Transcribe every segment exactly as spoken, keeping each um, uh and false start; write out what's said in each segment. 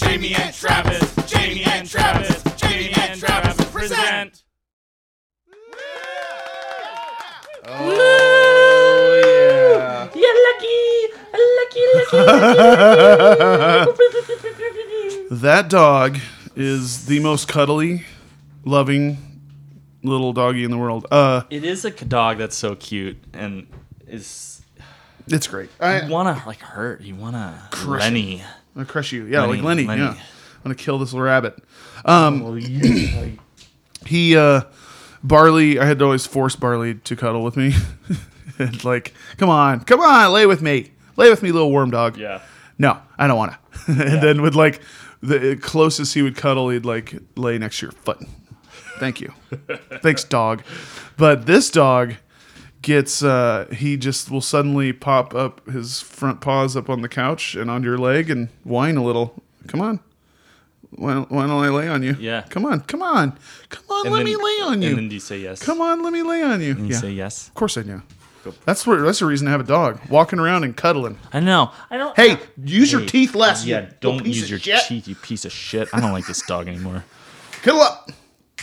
Jamie and Travis, Jamie and Travis, Jamie and Travis present. Oh, yeah. You're lucky, lucky, lucky, lucky. That dog is the most cuddly, loving little doggy in the world. Uh, It is a dog that's so cute and is. it's great. I You wanna like hurt. You wanna Crush Lenny. I crush you. Yeah, Lenny, like Lenny. Lenny. Yeah, I'm gonna kill this little rabbit. Um, Oh, yeah. he uh, Barley. I had to always force Barley to cuddle with me. And like, come on, come on, lay with me, lay with me, little worm dog. Yeah. No, I don't want to. And Yeah. then with like the closest he would cuddle, he'd like lay next to your foot. Thank you. Thanks, dog. But this dog gets, uh, he just will suddenly pop up his front paws up on the couch and on your leg and whine a little. Come on. Why don't, why don't I lay on you? Yeah. Come on. Come on. Come on. And let then- me lay on you. And then do you say yes? Come on. Let me lay on you. And you Yeah. say yes? Of course I do. That's where. That's the reason to have a dog. Walking around and cuddling. I know. I don't. Hey, use your Hey, teeth less. Yeah, you don't little piece use of your shit. teeth, you piece of shit. I don't like this dog anymore. Cuddle up.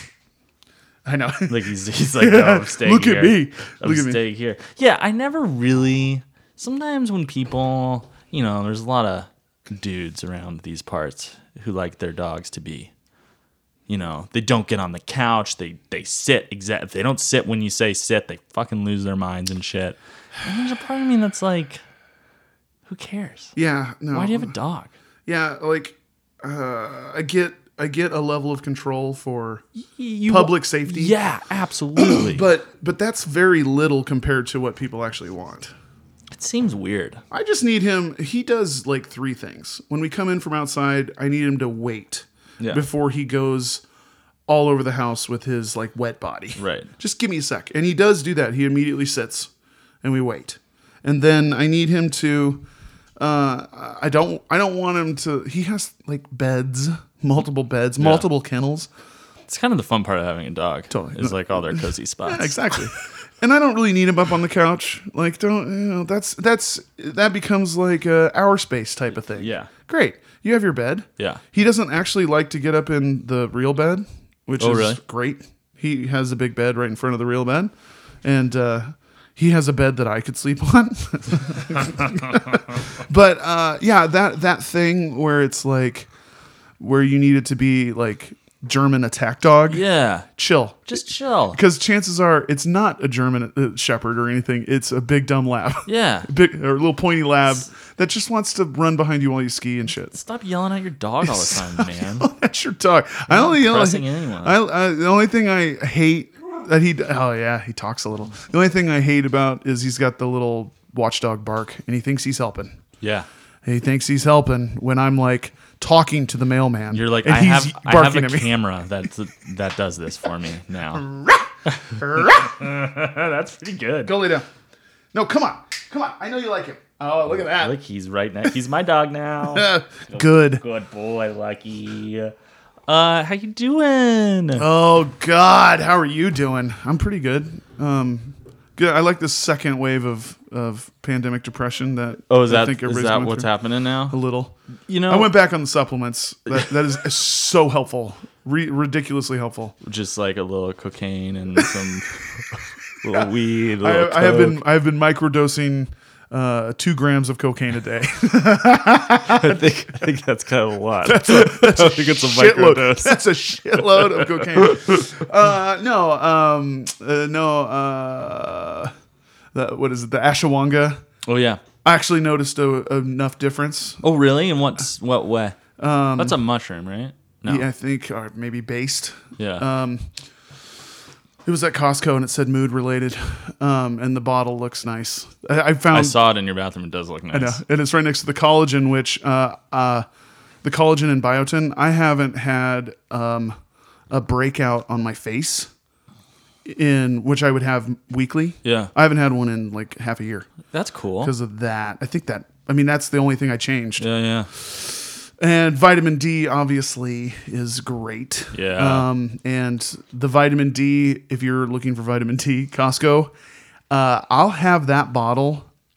I know. Like he's he's like, no, I'm staying Look here. at me. I'm Look at me. staying here. Yeah, I never really. Sometimes when people, you know, there's a lot of dudes around these parts who like their dogs to be, you know, they don't get on the couch. They they sit exact. If they don't sit when you say sit, they fucking lose their minds and shit. And there's a part of me that's like, who cares? Yeah. No. Why do you have a dog? Yeah. Like, uh, I get. I get a level of control for You, public safety. Yeah, absolutely. But but that's very little compared to what people actually want. It seems weird. I just need him. He does like three things. When we come in from outside, I need him to wait Yeah. before he goes all over the house with his like wet body. Right. Just give me a sec. And he does do that. He immediately sits and we wait. And then I need him to uh I don't I don't want him to he has like beds, multiple beds, multiple kennels. It's kind of the fun part of having a dog. Totally. Is like all their cozy spots. Yeah, exactly. And I don't really need him up on the couch. Like, don't you know? That's that's that becomes like a our space type of thing. Yeah. Great. You have your bed. Yeah. He doesn't actually like to get up in the real bed, which Oh, is really? great. He has a big bed right in front of the real bed, and uh, he has a bed that I could sleep on. But uh, yeah, that that thing where it's like where you need it to be like German attack dog. Yeah. Chill. Just chill. Because chances are it's not a German uh, Shepherd or anything. It's a big dumb lab. Yeah. Big or a little pointy lab that just wants to run behind you while you ski and shit. Stop yelling at your dog all the time, man. That's your dog. I only yell. pressing anyone. I, I the only thing I hate that he. Oh yeah, he talks a little. The only thing I hate about is he's got the little watchdog bark, and he thinks he's helping. Yeah. He thinks he's helping when I'm like talking to the mailman. You're like, and I he's have, I have barking a at me. camera that that does this for me now. That's pretty good. Go lay down. No, come on, come on. I know you like him. Oh, look at that. Look, he's right now. He's my dog now. Good. Good boy, Lucky. Uh, how you doing? Oh God, how are you doing? I'm pretty good. Um, good. I like this second wave of, of pandemic depression that oh, is I that think is everybody's that going what's through. happening now? A little. You know, I went back on the supplements. That that is so helpful, Re- ridiculously helpful. just like a little cocaine and some little weed. A I, little I have coke. been I have been microdosing uh, two grams of cocaine a day. I think I think that's kind of a lot. That's a, that's I think it's a shitload. microdose. That's a shitload of cocaine. Uh, no, um, uh, no. Uh, the, what is it? The ashwagandha. Oh yeah. I actually noticed a, enough difference. Oh really? In what what way? Um, that's a mushroom, right? No. Yeah, I think, or maybe based. Yeah. Um, it was at Costco and it said mood related, um, and the bottle looks nice. I, I found. I saw it in your bathroom. It does look nice. I know, and it's right next to the collagen, which uh, uh, the collagen and biotin. I haven't had um, a breakout on my face in which I would have weekly. Yeah. I haven't had one in like half a year That's cool. because of that. I think that. I mean, that's the only thing I changed. Yeah, yeah. And vitamin D obviously is great. Yeah. Um, and the vitamin D, if you're looking for vitamin D, Costco, uh, I'll have that bottle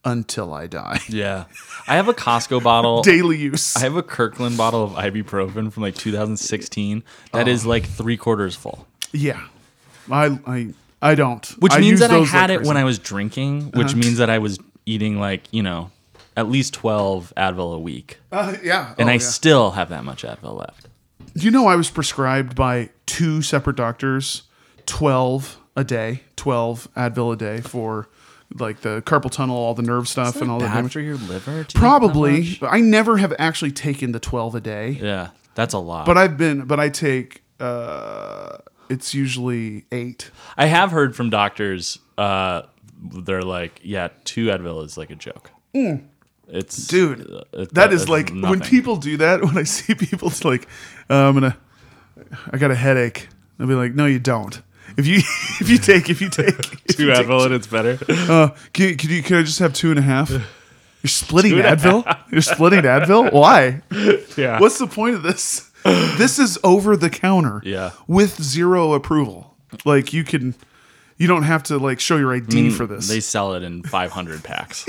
until I die. Yeah. I have a Costco bottle. Daily use. I have a Kirkland bottle of ibuprofen from like two thousand sixteen that Oh. is like three quarters full. Yeah. I I I don't. Which I means use that I those had like it when crazy. I was drinking, which Uh-huh. means that I was eating like, you know, at least twelve Advil a week. Uh, yeah. And Oh, I yeah. still have that much Advil left. You know, I was prescribed by two separate doctors, twelve a day, twelve Advil a day for like the carpal tunnel, all the nerve stuff, Is and that all that bad damage. for your liver? to eat that Probably. much? I never have actually taken the twelve a day, Yeah, that's a lot. but I've been. But I take. Uh, it's usually eight. I have heard from doctors, uh, they're like, yeah, two Advil is like a joke. It's Mm. Dude, uh, it- That is it's like when nothing. people do that. When I see people, it's like, uh, I'm gonna. I got a headache. I'll be like, no, you don't. If you if you take if you take if two you take- Advil and it's better. Uh, can, can you can I just have two and a half? You're splitting Two and a Advil. You're splitting Advil. Why? Yeah. What's the point of this? This is over the counter. Yeah. With zero approval. Like you can, you don't have to like show your I D for this. They sell it in five hundred packs.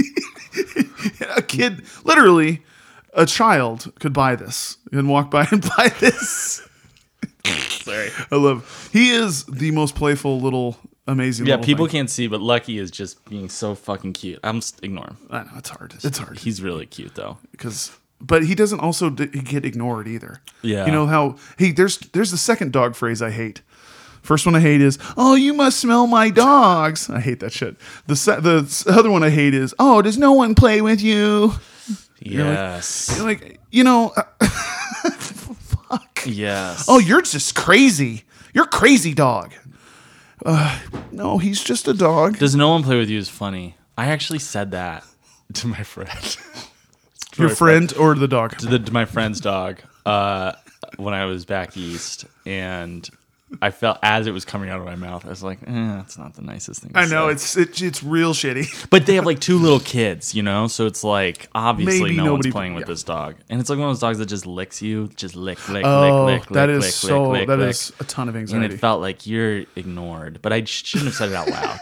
A kid, literally, a child could buy this and walk by and buy this. Sorry. I love. He is the most playful little amazing. Yeah, little people thing. can't see, but Lucky is just being so fucking cute. I'm just ignore him. I know it's hard. It's hard He's really cute though. because, but he doesn't also d- get ignored either. Yeah. You know how he there's there's the second dog phrase I hate. First one I hate is, "Oh, you must smell my dogs." I hate that shit. The se- the s- other one I hate is, "Oh, does no one play with you?" Yes. You're like, you know, uh, fuck. Yes. Oh, you're just crazy. You're crazy dog. Uh, no, he's just a dog. Does no one play with you is funny. I actually said that to my friend. Your my friend or the dog? to, the, to my friend's dog uh, when I was back east, and I felt as it was coming out of my mouth, I was like, eh, that's not the nicest thing to I know say. it's it, it's real shitty. But they have like two little kids, you know, so it's like obviously Maybe no nobody- one's playing with yeah. this dog, and it's like one of those dogs that just licks you, just lick, lick, Oh, lick, lick, that lick, is lick, so lick, that lick, is a ton of and anxiety. it felt like you're ignored, but I sh- shouldn't have said it out loud.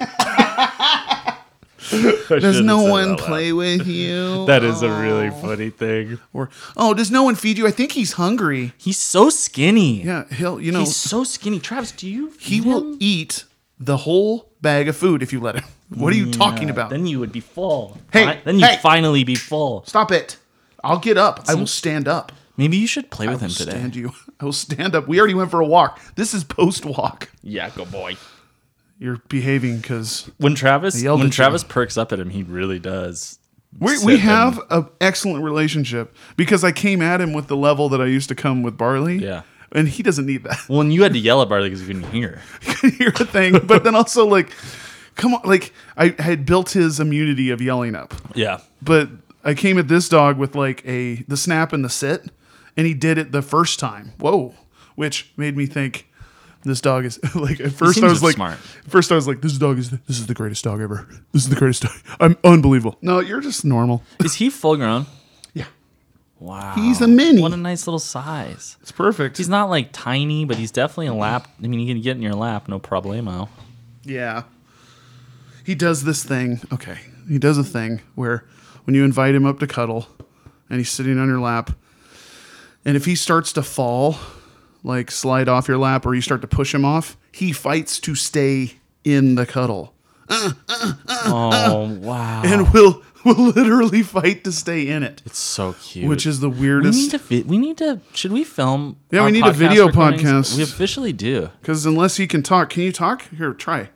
Does no one play with you? That is a really funny thing. Or oh, does no one feed you? I think he's hungry. He's so skinny. Yeah, he'll you know He's so skinny. Travis, do you? he feed will him? eat the whole bag of food if you let him. What are you talking Yeah, about? Then you would be full. Hey, Fi- then you hey. finally be full. Stop it! I'll get up. I will stand up. Maybe you should play I with will him today. stand you. I will stand up. We already went for a walk. This is post walk. Yeah, good boy. You're behaving because When Travis yelled when at you. Travis perks up at him, he really does. we sit we and- have an excellent relationship because I came at him with the level that I used to come with Barley. Yeah. And he doesn't need that. Well, and you had to yell at Barley because you couldn't hear. Hear a thing, but then also like, come on, like I had built his immunity of yelling up, Yeah. but I came at this dog with like a the snap and the sit, and he did it the first time. Whoa, which made me think this dog is like. At first I seems was like, smart. at first I was like, this dog is this is the greatest dog ever. This is the greatest dog. I'm unbelievable. No, you're just normal. Is he full grown? Yeah, Wow. He's a mini. What a nice little size. it's perfect. He's not like tiny, but he's definitely a lap. I mean, he can get in your lap, no problemo. Yeah. He does this thing. Okay. He does a thing where when you invite him up to cuddle and he's sitting on your lap, and if he starts to fall, like slide off your lap or you start to push him off, he fights to stay in the cuddle Oh, wow. and will will literally fight to stay in it, It's so cute. which is the we weirdest. need to vi- we need to should we film Yeah, our we need a podcast video recordings? podcast. We officially do. Because unless he can talk, can you talk? Here, try.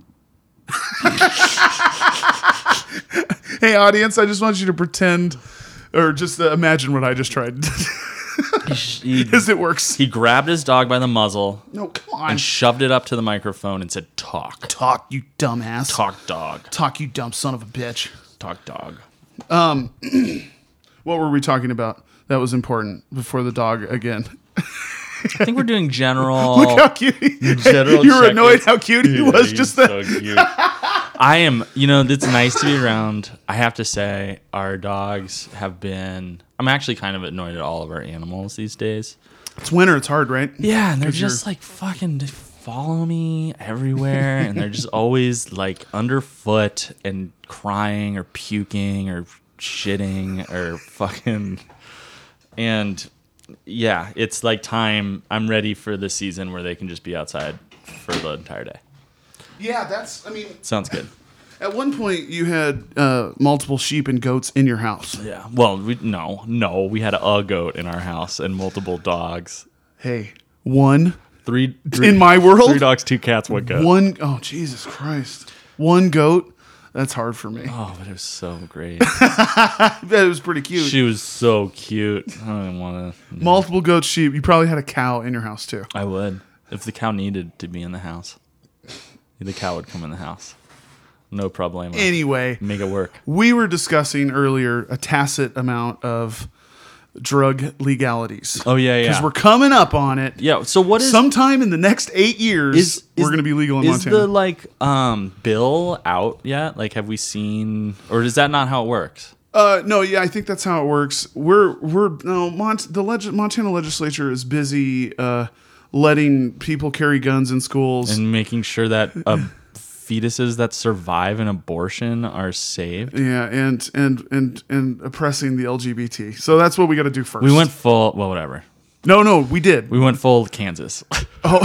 Hey, audience, I just want you to pretend or just uh, imagine what I just tried. He, Because it works. he grabbed his dog by the muzzle No, come on. and shoved it up to the microphone and said, "Talk, Talk, you dumbass. talk, dog, Talk, you dumb son of a bitch. talk, dog." What were we talking about? That was important before the dog again. I think we're doing general. Look how cute he, General you were check-ins. annoyed how cute he Yeah, was he's just then. so cute. I am, you know, it's nice to be around. I have to say, our dogs have been. I'm actually kind of annoyed at all of our animals these days. It's winter, it's hard, right? Yeah, and they're 'Cause you're- just like fucking follow me everywhere, and they're just always like underfoot and crying or puking or shitting or fucking. And yeah, it's like time. I'm ready for the season where they can just be outside for the entire day. Yeah, that's. I mean, Sounds good. at one point you had uh, multiple sheep and goats in your house. Yeah. Well, we, no, no, we had a goat in our house and multiple dogs. Hey, one Three, three in my world. three dogs, two cats, one goat. One oh Jesus Christ! One goat. That's hard for me. Oh, but it was so great. I bet it was pretty cute. She was so cute. I don't want to. Multiple goats, sheep. You probably had a cow in your house too. I would if the cow needed to be in the house. The cow would come in the house. No problemo. Anyway, Make it work. we were discussing earlier a tacit amount of drug legalities. Oh yeah, yeah. Because we're coming up on it. Yeah. So what is Sometime in the next eight years, is, we're is- going to be legal in is Montana. the like um bill out yet? Like, have we seen, or is that not how it works? Uh, no, yeah, I think that's how it works. We're we're no Mont the leg- Montana legislature is busy uh, letting people carry guns in schools. And making sure that uh, fetuses that survive an abortion are saved. yeah, and and and and oppressing the L G B T. So that's what we got to do first. We went full. Well, whatever. No, no, we did. We went full Kansas. Oh,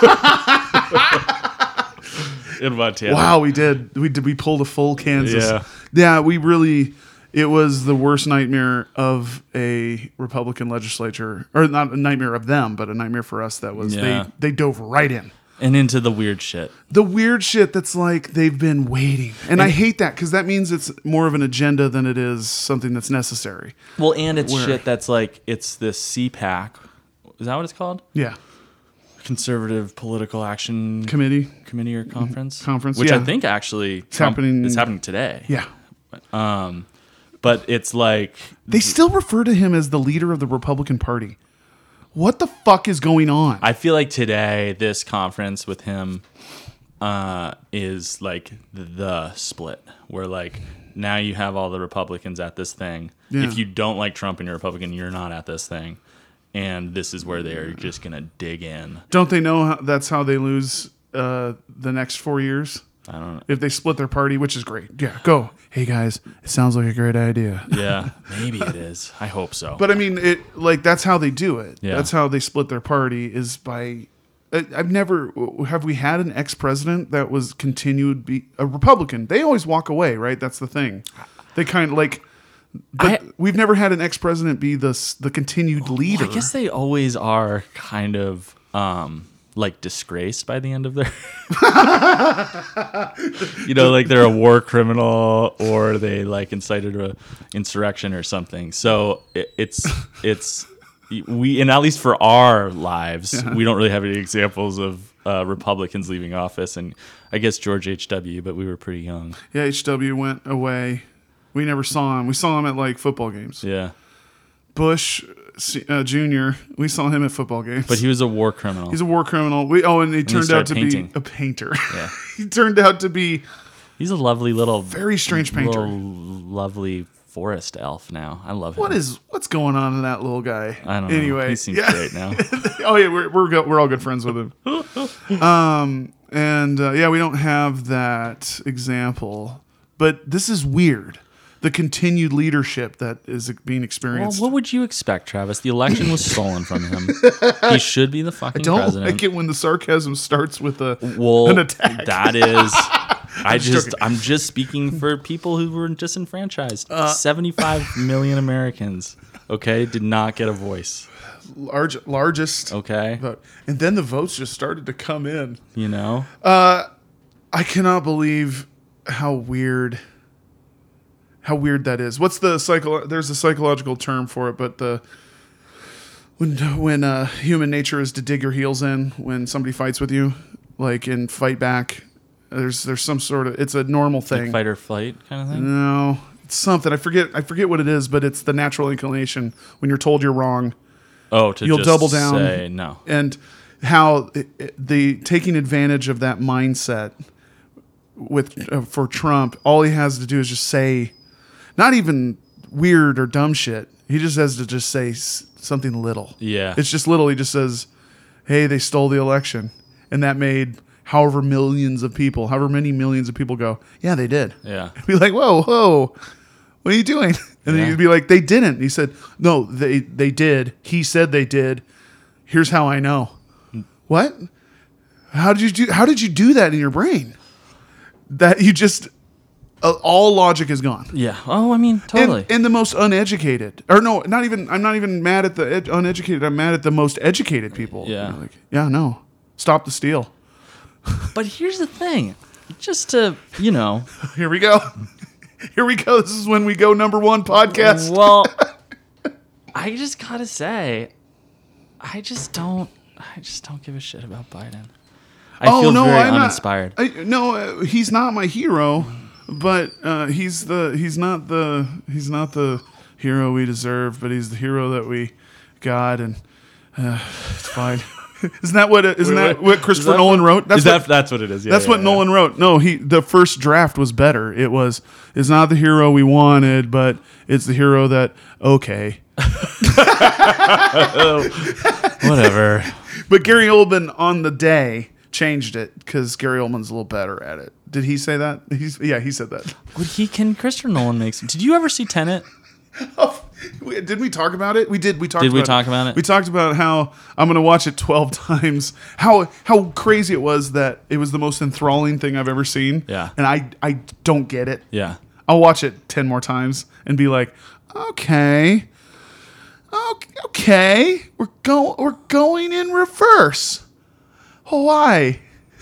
In Montana. wow, we did. We did. We pulled a full Kansas. Yeah. yeah. We really. It was the worst nightmare of a Republican legislature, or not a nightmare of them, but a nightmare for us. That was Yeah. they they dove right in. And into the weird shit. The weird shit that's like they've been waiting. And, I hate that because that means it's more of an agenda than it is something that's necessary. Well, and it's Where? shit that's like, it's this C PAC. Is that what it's called? Yeah. Conservative Political Action Committee. Committee or Conference? Conference, Which I yeah. think actually It's happening- It's happening today. Yeah. Um, but it's like, They still refer to him as the leader of the Republican Party. What the fuck is going on? I feel like today, this conference with him uh, is like the split, where like now you have all the Republicans at this thing. Yeah. If you don't like Trump and you're a Republican, you're not at this thing. And this is where they're just going to dig in. Don't they know how, that's how they lose uh, the next four years? I don't know. If they split their party, which is great. Yeah, go. Hey guys, it sounds like a great idea. Yeah, maybe it is. I hope so. But I mean, it like that's how they do it. Yeah. That's how they split their party is by. I- I've never have we had an ex-president that was continued be a Republican. They always walk away, right? That's the thing. They kind of like, but I- we've never had an ex-president be the s- the continued leader. I guess they always are kind of um, like disgraced by the end of their. You know, like they're a war criminal or they like incited a insurrection or something. So it, it's it's we and at least for our lives, we don't really have any examples of uh, Republicans leaving office. And I guess George H W, but we were pretty young. Yeah, H W went away. We never saw him. We saw him at like football games. Yeah, Bush uh, Junior We saw him at football games. but he was a war criminal. He's a war criminal. We oh, and he turned out started to painting. be a painter. Yeah. He turned out to be He's a lovely little, very strange painter. little lovely forest elf. Now I love him. What is what's going on in that little guy? I don't know. Anyway, He seems yeah. great now. oh yeah, we're we're go, we're all good friends with him. um, and uh, yeah, we don't have that example, but this is weird. The continued leadership that is being Well, experienced. what would you expect, Travis? The election was stolen from him. He should be the fucking I don't president. like it when the sarcasm starts with a Well, an attack. that is. I just, joking. I'm just speaking for people who were disenfranchised. Uh, seventy-five million Americans, okay, did not get a voice. large largest Okay, vote, and then the votes just started to come in. you know. I cannot believe how weird how weird that is. What's the psycho there's a psychological term for it, but the when when uh, human nature is to dig your heels in when somebody fights with you, like and fight back. There's there's some sort of it's a normal thing. Like fight or flight kind of thing. No, it's something. I forget I forget what it is, but it's the natural inclination when you're told you're wrong. Oh, to You'll just double down. say no. And how it, it- the taking advantage of that mindset with uh, for Trump, all he has to do is just say, not even weird or dumb shit. He just has to just say s- something little. Yeah. It's just little. He just says, "Hey, they stole the election," and that made however millions of people, however many millions of people go, yeah, they did. Yeah. Be like, whoa, whoa, what are you doing? And then Yeah. you'd be like, they didn't. And he said, no, they they did. He said they did. Here's how I know. What? How did you do? How did you do that in your brain? That you just uh, all logic is gone. Yeah. Oh, I mean, totally. And, and the most uneducated, or no, not even. I'm not even mad at the ed- uneducated. I'm mad at the most educated people. Yeah. They're like, yeah, no, stop the steal. But here's the thing, just to you know. Here we go. Here we go. This is when we go number one podcast. Well, I just gotta say, I just don't. I just don't give a shit about Biden. I feel very I'm uninspired. Not, I, no, uh, he's not my hero, but uh, he's the he's not the he's not the hero we deserve, but he's the hero that we got, and uh, it's fine. Isn't that what isn't Wait, that wait. what Christopher that Nolan wrote? That's is what, that that's what it is? Yeah, that's yeah, what yeah. Nolan wrote. No, he the first draft was better. It was it's not the hero we wanted, but it's the hero that okay. Whatever. But Gary Oldman on the day changed it because Gary Oldman's a little better at it. Did he say that? He's yeah, he said that. Would he? Can Christopher Nolan make? Did you ever see Tenet? Oh, did we talk about it? We did. We talked. Did we about talk it. about it? We talked about how I'm going to watch it twelve times. How how crazy it was that it was the most enthralling thing I've ever seen. Yeah. And I I don't get it. Yeah. I'll watch it ten more times and be like, okay, okay, okay. we're go we're going in reverse. Why?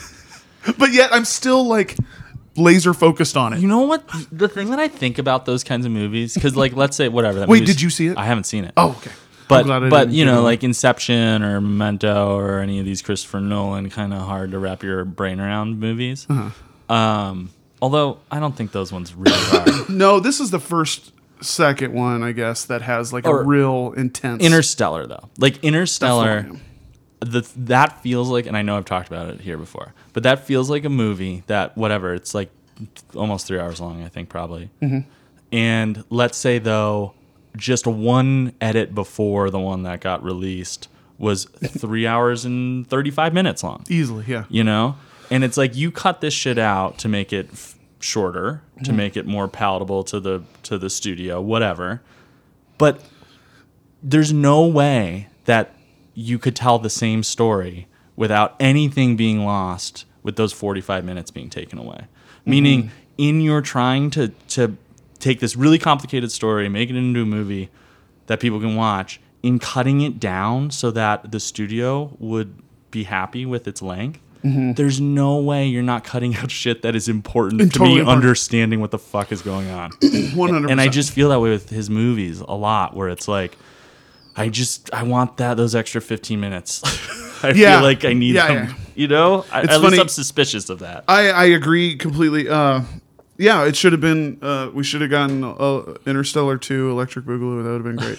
But yet I'm still like laser focused on it. You know what? The thing that I think about those kinds of movies, because like, let's say whatever. That Wait, movie's- did you see it? I haven't seen it. Oh, okay. But glad I but didn't you get know, on. like Inception or Memento or any of these Christopher Nolan, kind of hard to wrap your brain around movies. Uh-huh. Um, although I don't think those ones really are. No, this is the first, second one, I guess, that has like Or- a real intense. Interstellar, though, like Interstellar, That's the one, the that feels like, and I know I've talked about it here before, but that feels like a movie that whatever. It's like almost three hours long, I think, probably. Mm-hmm. And let's say though, just one edit before the one that got released was three hours and thirty-five minutes long. Easily, yeah. You know, and it's like you cut this shit out to make it f- shorter, to Mm-hmm. make it more palatable to the to the studio, whatever. But there's no way that you could tell the same story without anything being lost with those forty-five minutes being taken away. Mm-hmm. Meaning, in your trying to to take this really complicated story, make it into a movie that people can watch, in cutting it down so that the studio would be happy with its length, mm-hmm. there's no way you're not cutting out shit that is important And to totally me important. understanding what the fuck is going on. one hundred percent. And I just feel that way with his movies a lot, where it's like, I just I want that those extra fifteen minutes. I Yeah. feel like I need Yeah, them. yeah. You know, I, It's at funny- least I'm suspicious of that. I, I agree completely. Uh, yeah, it should have been. Uh, we should have gotten uh, Interstellar two, Electric Boogaloo. That would have been great.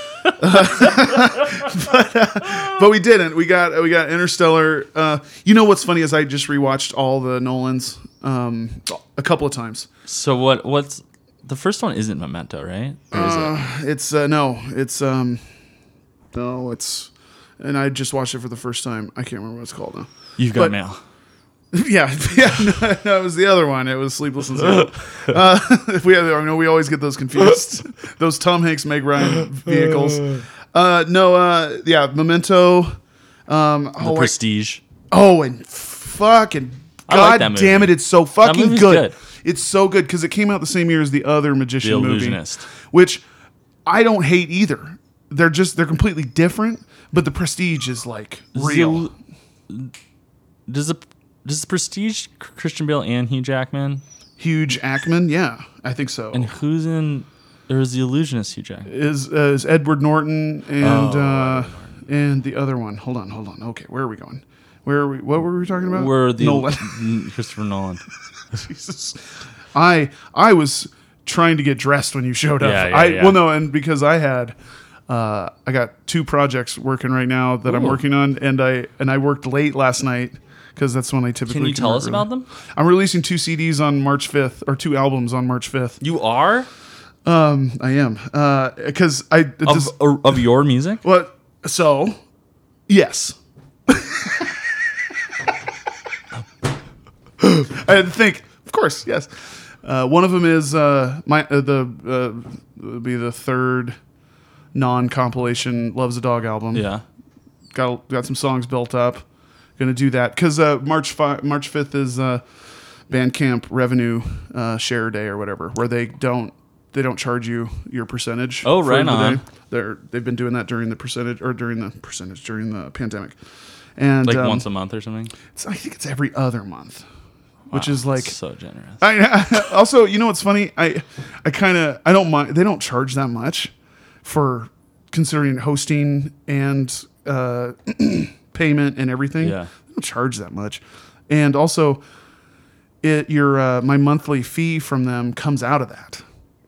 but, uh, but we didn't. We got we got Interstellar. Uh, you know what's funny is I just rewatched all the Nolans um, a couple of times. So what? What's the first one? Isn't Memento, right? Or is it? It's uh, no, it's um, no, it's. And I just watched it for the first time. I can't remember what it's called now. You've got but- mail. Yeah, yeah, no, no, it was the other one. It was Sleepless in Seattle. uh, we, I know we always get those confused. Those Tom Hanks, Meg Ryan vehicles. Uh, no, uh, yeah, Memento. Um, The oh, like- Prestige. oh, and fucking I like god that movie. damn it, it's so fucking movie's good. good. It's so good because it came out the same year as the other Magician The movie, Illusionist. which I don't hate either. They're just they're completely different, but the Prestige is like real. Does the does the Prestige Christian Bale and Hugh Jackman? Huge Ackman, yeah, I think so. And who's in? There was the Illusionist Hugh Jackman. is uh, is Edward Norton and Oh, uh, and the other one. Hold on, hold on. Okay, where are we going? Where are we? What were we talking about? Were the Nolan. N- Christopher Nolan? Jesus. I I was trying to get dressed when you showed up. Yeah, yeah, I yeah. well no, and because I had uh, I got two projects working right now that I'm Ooh. working on, and I and I worked late last night because that's when I typically Can you tell work us early. about them? I'm releasing two C Ds on March fifth, or two albums on March fifth. You are Um, I am because I of this- of your music. What? So, yes. I had to think. Of course, yes. Uh, one of them is uh, my uh, the uh, would be the third non-compilation Loves a Dog album. Yeah. Got got some songs built up. Gonna do that because uh, March fi- March fifth is uh, Bandcamp revenue uh, share day or whatever, where they don't they don't charge you your percentage. Oh, for right the on. day. They're they've been doing that during the percentage or during the percentage during the pandemic, and Like um, once a month or something. it's, I think it's every other month, which Wow, is like so generous. I, also, you know what's funny? I I kind of I don't mind. They don't charge that much for considering hosting and uh, payment and everything. Yeah. They don't charge that much, and also, it your uh, my monthly fee from them comes out of that.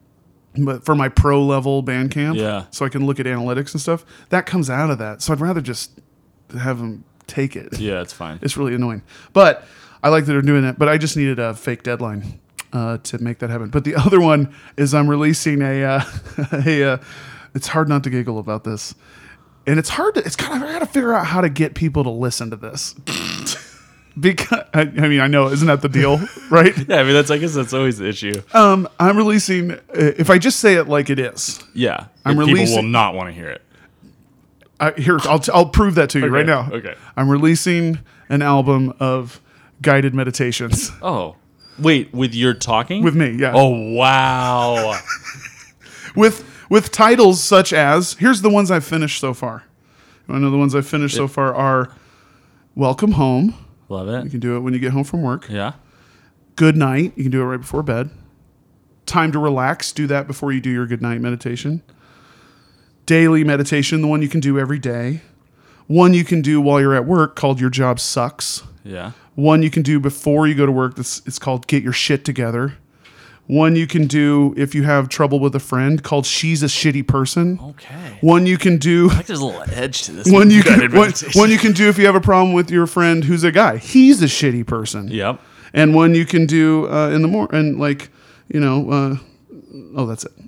But for my pro level Bandcamp, Yeah. so I can look at analytics and stuff, that comes out of that. So I'd rather just have them take it. Yeah, it's fine. It's really annoying. But I like that they're doing that. But I just needed a fake deadline uh, to make that happen. But the other one is I'm releasing a, uh, a uh, it's hard not to giggle about this. And it's hard to, it's kind of, I got to figure out how to get people to listen to this. Because, I, I mean, I know, isn't that the deal, right? Yeah, I mean that's I guess that's always the issue. Um, I'm releasing, uh, if I just say it like it is, Yeah, I'm people releasing- will not want to hear it. I, here, I'll, t- I'll prove that to you Okay, right now. okay. I'm releasing an album of guided meditations Oh, wait, with your talking with me, yeah. Oh wow. with with titles such as, here's the ones I've finished so far. You want to know the ones I've finished so far are Welcome Home. Love You it. can do it when you get home from work. Yeah. Good Night. You can do it right before bed. Time to Relax. Do that before you do your good night meditation. Daily meditation, the one you can do every day. One you can do while you're at work called Your Job Sucks. Yeah. One you can do before you go to work. That's it's called Get Your Shit Together. One you can do if you have trouble with a friend called She's a Shitty Person. Okay. One you can do I think there's a little edge to this. one you can guided one, meditation. one you can do if you have a problem with your friend who's a guy. He's a shitty person. Yep. And one you can do uh, in the morning, and like you know, uh, oh, that's it.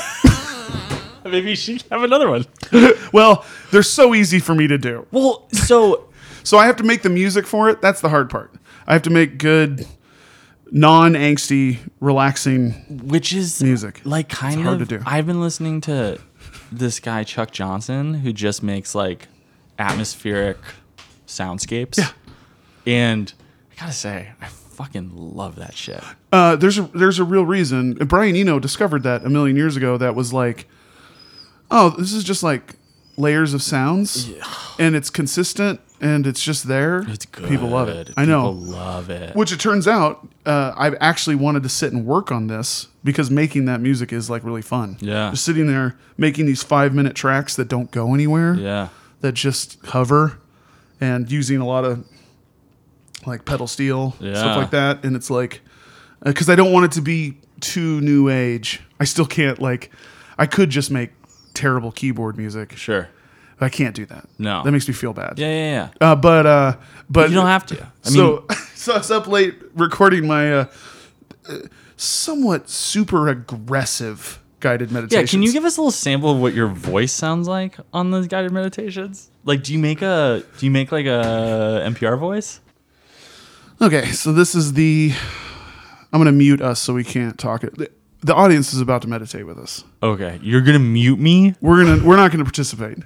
Maybe you should have another one. Well, they're so easy for me to do. Well, so So I have to make the music for it. That's the hard part. I have to make good, non-angsty, relaxing which is music. like kind It's hard of to do. I've been listening to this guy Chuck Johnson who just makes like atmospheric soundscapes. Yeah. And I gotta say, I fucking love that shit. Uh, there's a, there's a real reason. Brian Eno discovered that a million years ago. That was like, oh, this is just like layers of sounds, and it's consistent, and it's just there. It's good. People love it. I People know. love it. Which it turns out, uh, I've actually wanted to sit and work on this because making that music is like really fun. Yeah. Just sitting there making these five minute tracks that don't go anywhere. Yeah. That just hover, and using a lot of like pedal steel, Yeah. stuff like that. And it's like, because I don't want it to be too new age. I still can't like, I could just make terrible keyboard music. Sure. I can't do that. No. That makes me feel bad. Yeah, yeah, yeah. Uh, but uh, but You don't have to. I so so I was up late recording my uh, uh, somewhat super aggressive guided Yeah, meditations. can you give us a little sample of what your voice sounds like on those guided meditations? Like, do you make a do you make like a N P R voice? Okay, so this is the. I'm gonna mute us so we can't talk. The, the audience is about to meditate with us. Okay, you're gonna mute me. We're gonna. We're not gonna participate.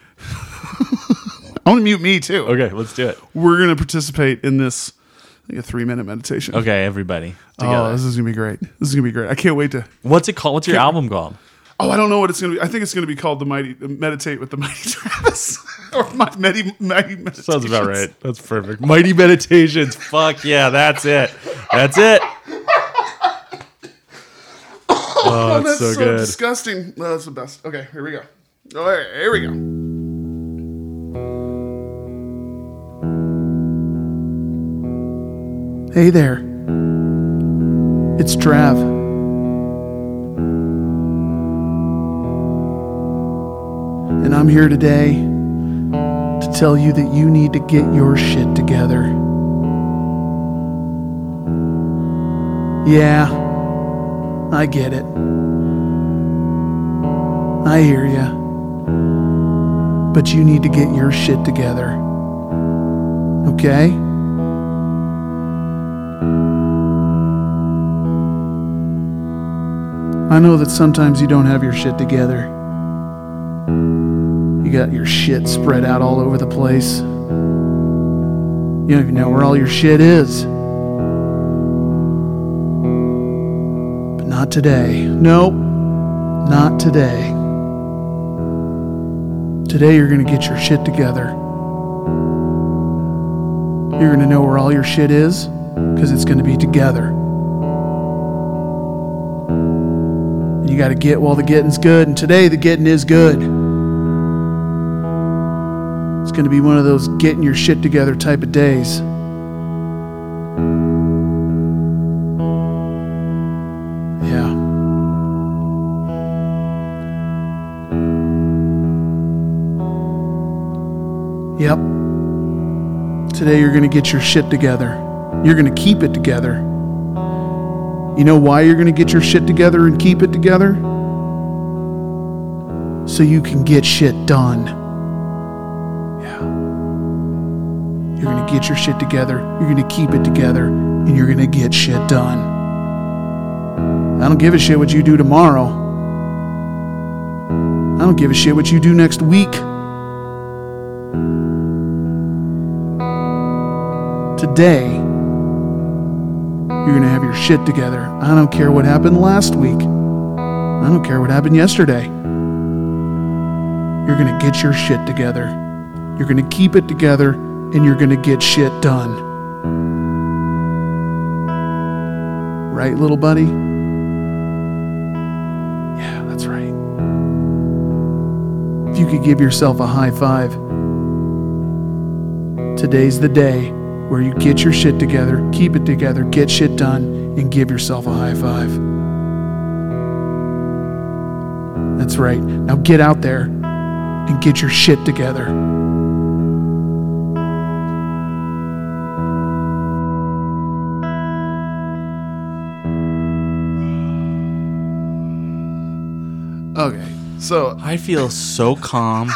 I want to mute me too. Okay, let's do it. We're gonna participate in this. I think a three minute meditation. Okay, everybody Oh, together. this is gonna be great. This is gonna be great. I can't wait to. What's it called? What's your album called? Oh, I don't know what it's gonna be. I think it's gonna be called the Mighty Meditate with the Mighty Travis or my Mighty Mighty Meditations. Sounds about right. That's perfect. Mighty Meditations. Fuck yeah, that's it. That's it. Oh, Oh, it's that's so, so, good. disgusting. No, that's the best. Okay, here we go. All right, here we go. Hey there. It's Trav. And I'm here today to tell you that you need to get your shit together. Yeah, I get it. I hear ya. But you need to get your shit together. Okay? I know that sometimes you don't have your shit together. You got your shit spread out all over the place. You don't even know where all your shit is. But not today. Nope. Not today. Today you're going to get your shit together. You're going to know where all your shit is because it's going to be together. And you got to get while the getting's good. And today the getting is good. It's going to be one of those getting your shit together type of days. Yeah. Yep. Today you're going to get your shit together. You're going to keep it together. You know why you're going to get your shit together and keep it together? So you can get shit done. Yeah. You're going to get your shit together. You're going to keep it together. And you're going to get shit done. I don't give a shit what you do tomorrow. I don't give a shit what you do next week. Today, you're going to have your shit together. I don't care what happened last week. I don't care what happened yesterday. You're going to get your shit together. You're going to keep it together, and you're going to get shit done. Right, little buddy? Yeah, that's right. If you could give yourself a high five, today's the day where you get your shit together, keep it together, get shit done, and give yourself a high five. That's right. Now get out there and get your shit together. Okay, so I feel so calm.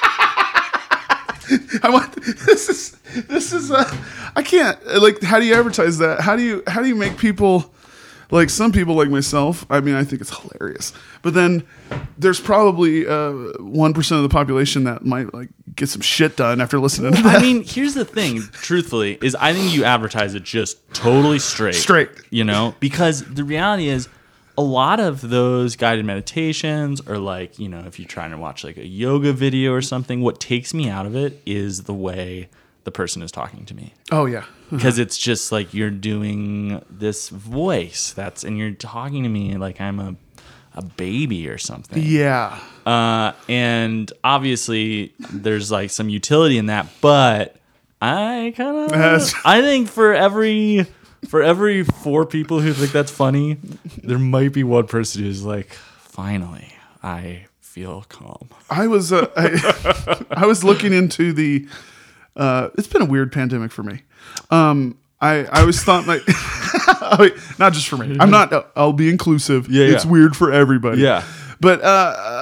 I want this is this is uh, I can't like how do you advertise that? How do you how do you make people like some people like myself? I mean, I think it's hilarious. But then there's probably uh, one percent of the population that might like get some shit done after listening to that. I mean, here's the thing, truthfully, is I think you advertise it just totally straight. Straight. You know, because the reality is a lot of those guided meditations or like, you know, if you're trying to watch like a yoga video or something, what takes me out of it is the way the person is talking to me. Oh yeah. Because it's just like you're doing this voice that's and you're talking to me like I'm a a baby or something. Yeah. Uh, and obviously there's like some utility in that, but I kind of I think for every For every four people who think that's funny, there might be one person who's like, finally, I feel calm. I was uh, I, I was looking into the. Uh, it's been a weird pandemic for me. Um, I I always thought like, not just for me. I'm not. I'll be inclusive. Yeah, it's yeah. weird for everybody. Yeah. But uh,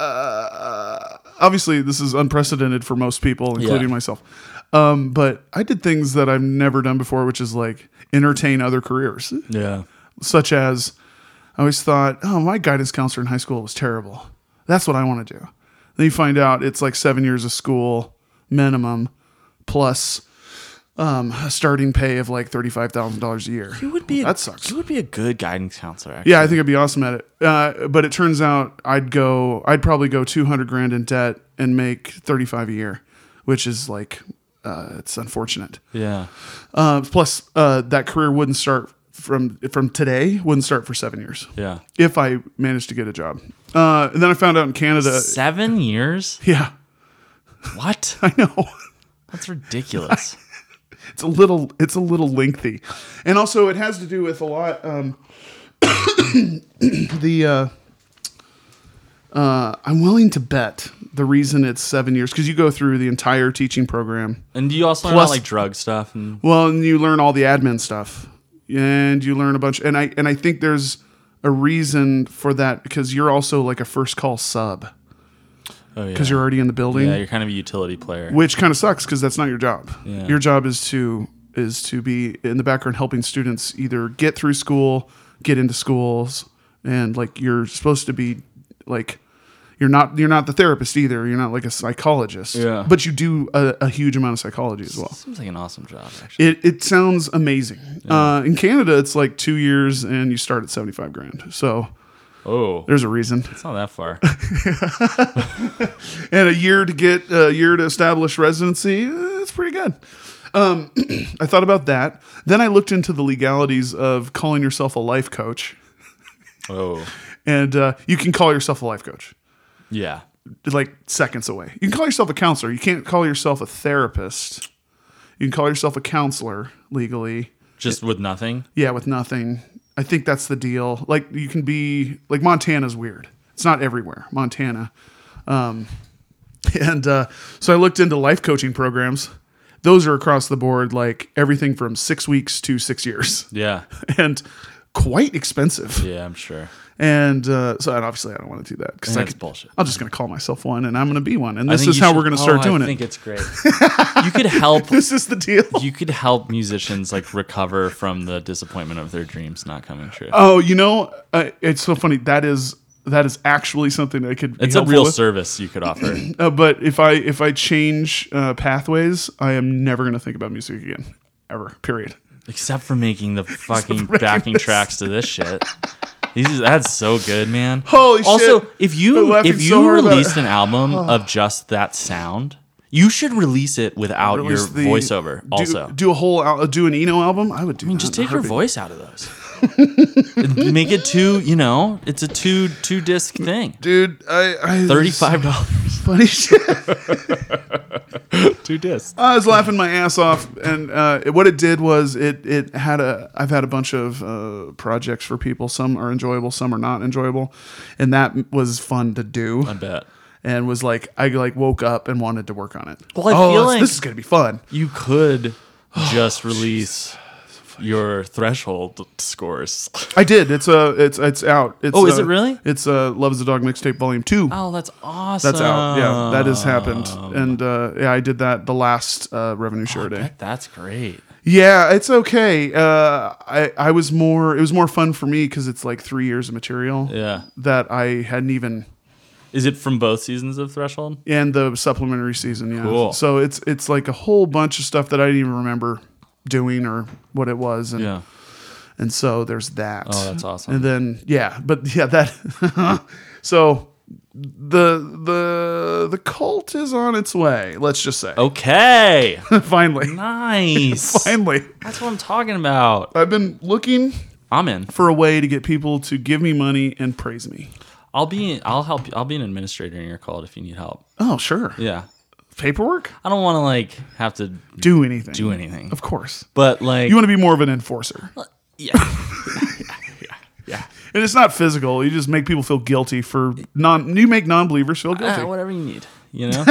uh, obviously, this is unprecedented for most people, including Yeah. myself. Um, but I did things that I've never done before, which is like entertain other careers. Yeah. Such as, I always thought, oh, my guidance counselor in high school was terrible. That's what I want to do. Then you find out it's like seven years of school minimum plus um, a starting pay of like thirty-five thousand dollars a year. You would be a, that sucks. You would be a good guidance counselor, actually. Yeah, I think I'd be awesome at it. Uh, but it turns out I'd go, I'd probably go two hundred grand in debt and make thirty-five a year, which is like, uh, it's unfortunate. Yeah. Uh, plus, uh, that career wouldn't start from from today. Wouldn't start for seven years. Yeah. If I managed to get a job. Uh, and then I found out in Canada. Seven years? Yeah, What? I know. That's ridiculous. It's a little. It's a little lengthy, and also it has to do with a lot. Um, the uh, uh, I'm willing to bet the reason it's seven years because you go through the entire teaching program. And do you also learn Plus- about like drug stuff? And Well, and you learn all the admin stuff, and you learn a bunch. And I and I think there's a reason for that because you're also like a first call sub oh, yeah. because you're already in the building, Yeah, you're kind of a utility player. which kind of sucks because that's not your job. Yeah. Your job is to is to be in the background helping students either get through school, get into schools, and like you're supposed to be like you're not you're not the therapist either. You're not like a psychologist. Yeah. But you do a, a huge amount of psychology as well. Seems like an awesome job, actually. It it sounds amazing. Uh, in Canada, it's like two years and you start at seventy five grand. So Oh, there's a reason. it's not that far. And a year to get a year to establish residency. eh, It's pretty good. Um, I thought about that. Then I looked into the legalities of calling yourself a life coach, Oh, and uh, you can call yourself a life coach. yeah. Like seconds away. You can call yourself a counselor. You can't call yourself a therapist. You can call yourself a counselor legally. Just with nothing. Yeah, with nothing. I think that's the deal. Like you can be like Montana's weird. It's not everywhere. Montana. Um, and uh, so I looked into life coaching programs. Those are across the board, like everything from six weeks to six years, Yeah, and quite expensive. yeah, I'm sure. And uh, so, and obviously, I don't want to do that because That's bullshit. I'm just going to call myself one, and I'm going to be one, and I this think is you how should- we're going to start oh, doing I it. think it's great. You could help. This is the deal. You could help musicians like recover from the disappointment of their dreams not coming true. Oh, you know, uh, it's so funny. That is that is actually something that could. Be It's a helpful real with. service you could offer. Uh, but if I if I change uh, pathways, I am never going to think about music again, ever. Period. Except for making the fucking making backing this. tracks to this shit. These, that's so good, man. Holy also, shit. if I'm you laughing if you so hard about released it. an album of just that sound, you should release it without Release your the- voiceover. do, also, do a whole al- do an Eno album. I would do. I mean, that just in a take your heartbeat. voice out of those. Make it two. You know, it's a two two disc thing. dude. I, I Thirty five dollars. Funny shit. Two discs. I was laughing my ass off, and uh, it, what it did was it it had a. I've had a bunch of uh, projects for people. Some are enjoyable, some are not enjoyable, and that was fun to do. I bet. And was like I like woke up and wanted to work on it. Well, I oh, feel this- like- this is gonna be fun. You could just release your threshold scores. I did. It's uh it's it's out. It's, Oh, is uh, it really? It's uh Love Is a Dog mixtape volume two. Oh, that's awesome. That's out. Yeah, that has happened. And uh, yeah, I did that the last uh, revenue share day. That's great. Yeah, it's okay. Uh, I I was more. It was more fun for me because it's like three years of material Yeah. that I hadn't even. Is it from both seasons of Threshold? And the supplementary season, yeah. Cool. So it's it's like a whole bunch of stuff that I didn't even remember doing or what it was, and Yeah. and so there's that. Oh, that's awesome. And then yeah, but yeah, that. So the the the cult is on its way. Let's just say Okay. finally, Nice. finally. That's what I'm talking about. I've been looking I'm in. for a way to get people to give me money and praise me. I'll be. I'll help. I'll be an administrator in your cult if you need help. Oh sure, Yeah. paperwork. I don't want to like have to Do anything. do anything. Of course. But like. You want to be more of an enforcer. yeah. yeah. Yeah. And it's not physical. You just make people feel guilty for non. You make non-believers feel guilty. Uh, whatever you need. You know.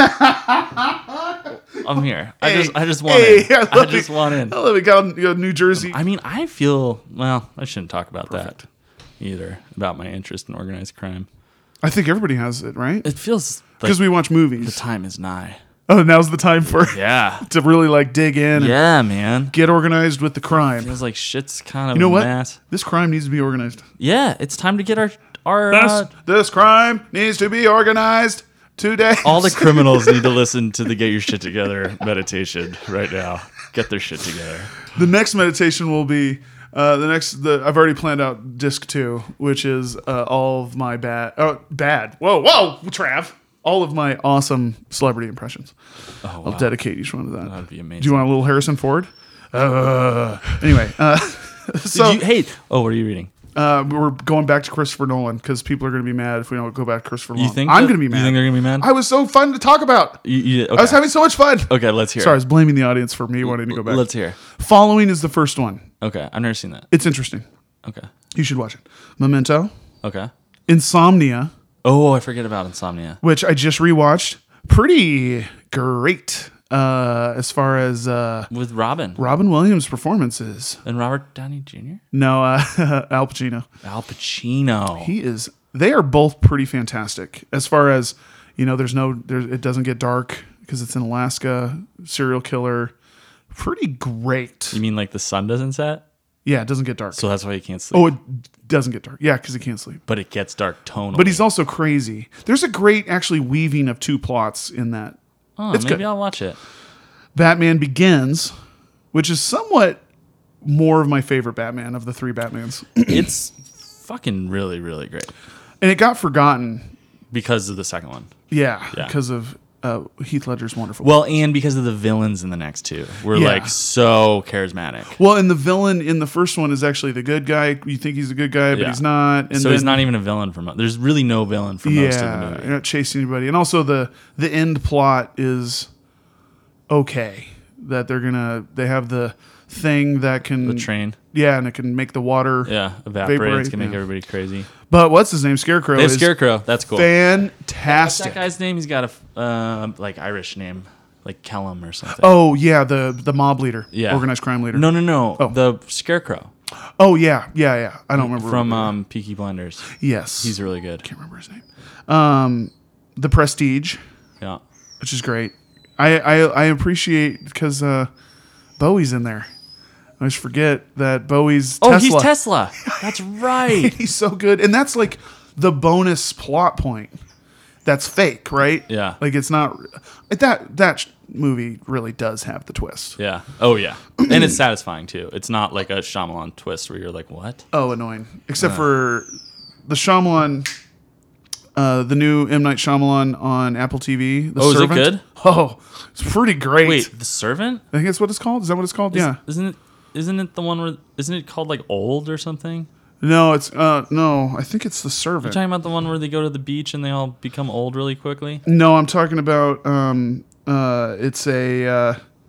I'm here. I Hey, just. I just want hey, in. I I love just it. want in. I love it. Got got New Jersey. I mean, I feel. Well, I shouldn't talk about that either. About my interest in organized crime. I think everybody has it, right? It feels like Because we watch the movies. time is nigh. Oh, now's the time for Yeah. to really like dig in and Yeah, man. get organized with the crime. Feels like shit's kind of You know a what? mess. This crime needs to be organized. Yeah, it's time to get our our This, uh, this crime needs to be organized today. all the criminals need to listen to the Get Your Shit Together meditation right now. Get their shit together. The next meditation will be uh, the next. The I've already planned out disc two, which is uh, all of my bad. Oh, bad. Whoa, whoa, Trav. All of my awesome celebrity impressions. Oh, I'll wow. dedicate each one to that. That'd be amazing. Do you want a little Harrison Ford? Uh, anyway, uh, so Did you, hey, oh, what are you reading? uh, we're going back to Christopher Nolan because people are going to be mad if we don't go back to Christopher Nolan. You think I'm that- going to be mad? You think they're gonna be mad? I was so fun to talk about. You, you, okay. I was having so much fun. okay, let's hear. Sorry, I it. was blaming the audience for me wanting to go back. Let's hear. Following is the first one. Okay, I've never seen that. It's interesting. Okay, You should watch it. Memento, okay. Insomnia, Oh, I forget about Insomnia. which I just rewatched. Pretty great uh, as far as uh, With Robin Robin Williams' performances. and Robert Downey Junior No, uh, Al Pacino. Al Pacino. He is. They are both pretty fantastic. As far as you know, there's no. There, it doesn't get dark because it's in Alaska. Serial killer. Pretty great. You mean like the sun doesn't set? Yeah, it doesn't get dark. So that's why you can't sleep. oh, it doesn't get dark. Yeah, because he can't sleep. But it gets dark tonally. But he's also crazy. There's a great actually weaving of two plots in that. oh, it's maybe good. I'll watch it. Batman Begins, which is somewhat more of my favorite Batman of the three Batmans. It's fucking really, really great And it got forgotten. because of the second one. Yeah, Yeah. because of uh, Heath Ledger's wonderful. Well, and because of the villains in the next two. We're Yeah. like so charismatic. Well, and the villain in the first one is actually the good guy. You think he's a good guy, but Yeah. he's not. And so he's then- not even a villain for most. There's really no villain for most of the Yeah, movie. you're not chasing anybody. And also the the end plot is okay. That they're gonna they have the thing that can The train. yeah, and it can make the water. Yeah, evaporate. Vaporate, It's gonna make yeah. everybody crazy. But what's his name? Scarecrow They have is Scarecrow. That's cool. What's fantastic. that guy's name? He's got a f- uh, like Irish name, like Kellum or something. Oh yeah, the the mob leader, Yeah. organized crime leader. No, no, no. Oh. The Scarecrow Oh yeah, yeah, yeah. I don't remember from what- um, Peaky Blinders. yes, He's really good. can't remember his name. Um, the Prestige, Yeah. which is great. I I, I appreciate because uh, Bowie's in there. I always forget that Bowie's Oh, Tesla. he's Tesla. That's right. He's so good, and that's like the bonus plot point. That's fake, right? Yeah. Like it's not that that sh- movie really does have the twist. Yeah. Oh, yeah. And it's satisfying too. It's not like a Shyamalan twist where you're like, what? Oh, annoying. Except for the Shyamalan, uh, the new M Night Shyamalan on Apple T V. The Oh, is it Servant. good? Oh, it's pretty great. Wait, The Servant? I think that's what it's called. Is that what it's called? yeah. Isn't it? Isn't it the one where? Isn't it called like Old or something? No, it's uh no. I think it's the You're Servant. talking about the one where they go to the beach and they all become old really quickly? No, I'm talking about um uh it's a uh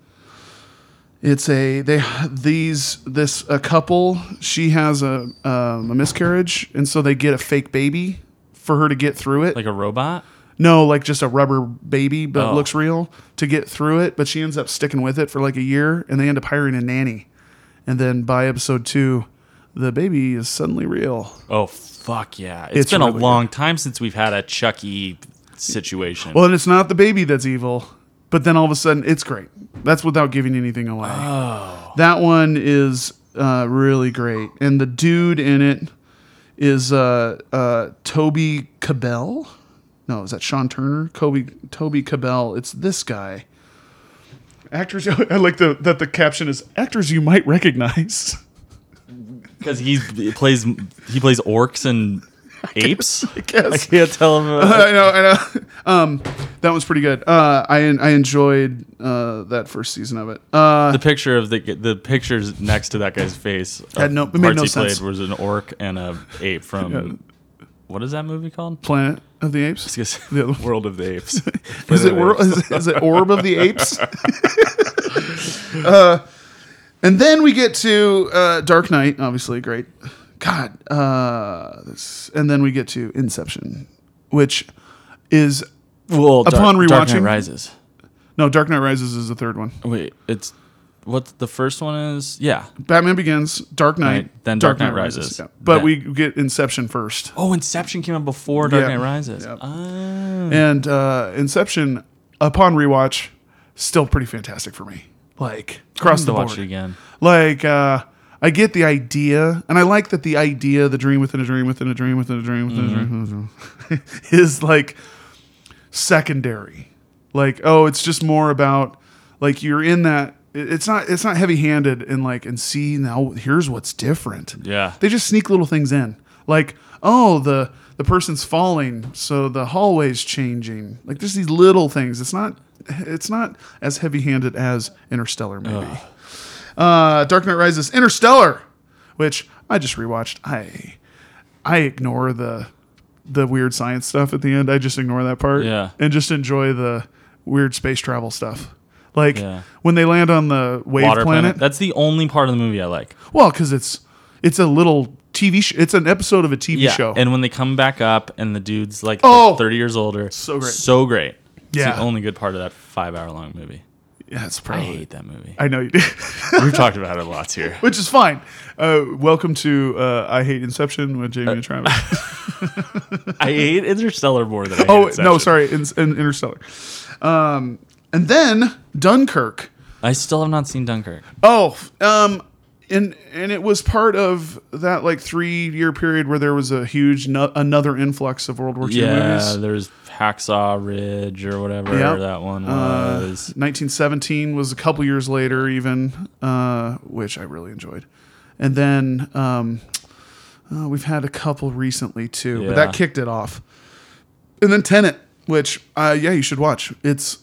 it's a they these this a couple she has a um, a miscarriage and so they get a fake baby for her to get through it. Like a robot? No, like just a rubber baby but Oh. it looks real to get through it, but she ends up sticking with it for like a year and they end up hiring a nanny. And then by episode two, the baby is suddenly real. Oh fuck yeah! It's It's been a really long time since we've had a Chucky situation. Well, and it's not the baby that's evil, but then all of a sudden it's great. That's without giving anything away. oh, That one is uh, really great, and the dude in it is uh, uh, Toby Cabell. No, is that Sean Turner? Kobe Toby Cabell. It's this guy. Actors. I like the that the caption is actors you might recognize. because he plays he plays orcs and apes. I guess. I can't tell him. I know, I know. Um, that was pretty good. Uh, I I enjoyed uh, that first season of it. Uh, The picture of the the pictures next to that guy's face of Had no- it made parts no he sense. played was an orc and a ape from what is that movie called? Planet of the Apes. I guess The other- World of the Apes. Is it, Wor- is, is it Orb of the Apes? uh, and then we get to uh, Dark Knight, obviously great. God, uh, this, and then we get to Inception, which is Well, Dark, Upon Dark Knight rewatching- Rises. no Dark Knight Rises is the third one. Wait, it's what the first one is? Yeah. Batman Begins, Dark Knight, Right, then Dark Knight Rises. yeah. But Then- we get Inception first, Oh, Inception came out before Dark Yeah. Knight Rises. Yeah. Ah. and uh, Inception, upon rewatch, still pretty fantastic for me. Like across to the watch board. it again. Like, uh, I get the idea, and I like that the idea, the dream within a dream within a dream within a dream within Mm-hmm. a dream, within a dream, is like secondary. Like, oh, it's just more about like you're in that. it- It's not. It's not heavy handed and like and see now. Here's what's different. Yeah. They just sneak little things in, like oh the the person's falling, so the hallway's changing. Like there's these little things. It's not. It's not as heavy handed as Interstellar, maybe. Uh, Dark Knight Rises, Interstellar, which I just rewatched. I I ignore the the weird science stuff at the end. I just ignore that part. Yeah. And just enjoy the weird space travel stuff. Like Yeah. when they land on the wave Water planet. planet. That's the only part of the movie I like. Well, because it's it's a little T V. Sh- it's an episode of a T V Yeah. show. And when they come back up and the dude's like Oh! thirty years older. So great. So great. It's Yeah. the only good part of that five hour long movie. yeah, it's I probably. hate that movie. I know you do. We've talked about it lots here. Which is fine. Uh, welcome to uh, I Hate Inception with Jamie and Travis. I hate Interstellar more than I hate oh Inception. no, sorry, in, in Interstellar. Um, and then Dunkirk. I still have not seen Dunkirk. Oh, um, and and it was part of that like three year period where there was a huge no, another influx of World War Two Yeah, movies. there's Hacksaw Ridge or whatever Yep. that one Uh, was. nineteen seventeen was a couple years later, even, uh, which I really enjoyed. And then um, uh, we've had a couple recently too, but Yeah. that kicked it off. And then Tenet, which uh, yeah, you should watch. It's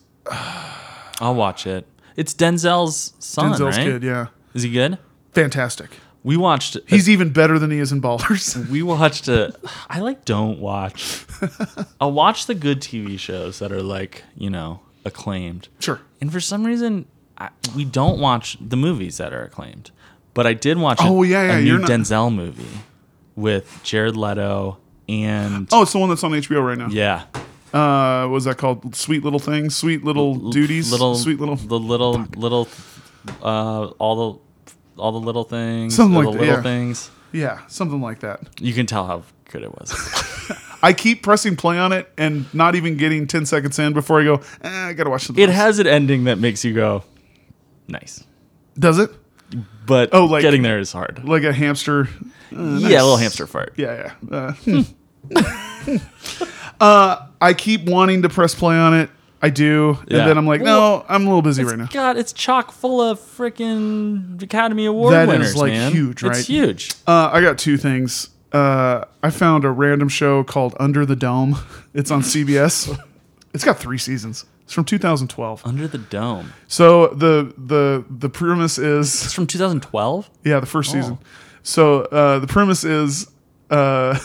I'll watch it. It's Denzel's son, Denzel's right? kid, yeah, Is he good? fantastic. We watched. He's even better than he is in Ballers. We watched a. I like don't watch. I'll watch the good T V shows that are like you know acclaimed. Sure. And for some reason, I, we don't watch the movies that are acclaimed. But I did watch. Oh, a, yeah, yeah, a new you're not- Denzel movie with Jared Leto and Oh, it's the one that's on H B O right now. yeah, Uh, what was that called? Sweet Little Things, Sweet Little Duties, little Sweet Little. the little little uh all the all the little things, Something the like that, little yeah. things. Yeah, something like that. You can tell how good it was. I keep pressing play on it and not even getting ten seconds in before I go, eh, I gotta watch something It else. has an ending that makes you go, nice. Does it? But Oh, like- getting there is hard. Like a hamster. Yeah, a little hamster fart. Yeah, yeah. Uh, uh, I keep wanting to press play on it. I do. And Yeah. then I'm like, no, I'm a little busy right now. God, it's chock full of freaking Academy Award That is, winners, like, man. huge, right? It's huge. Uh, I got two things. Uh, I found a random show called Under the Dome. It's on C B S. It's got three seasons. It's from two thousand twelve. Under the Dome. So the the the premise is It's from two thousand twelve? yeah the first season. So uh, the premise is uh,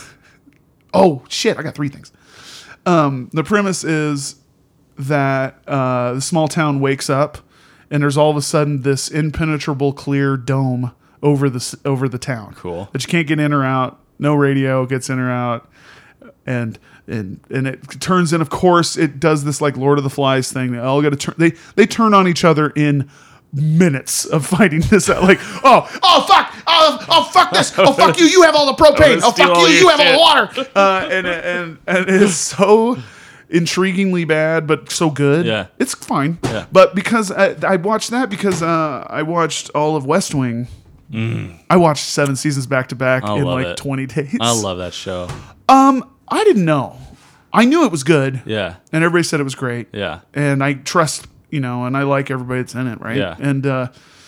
oh shit I got three things. Um, the premise is that uh, the small town wakes up and there's all of a sudden this impenetrable clear dome over the s- over the town. Cool. That you can't get in or out. No radio gets in or out. And and and it turns in. Of course, it does this like Lord of the Flies thing. They all got to turn. They they turn on each other in minutes of fighting this out. Like oh oh fuck oh oh fuck this oh fuck you you have all the propane I'm gonna oh steal fuck all you your you have all shit. the water. Uh, and and and it is so intriguingly bad, but so good. Yeah. It's fine. Yeah. But because I, I watched that because uh, I watched all of West Wing. I watched seven seasons back to back I in love like it. twenty days. I love that show. Um, I didn't know. I knew it was good, Yeah. and everybody said it was great. Yeah. And I trust, you know, and I like everybody that's in it, right? Yeah. And uh,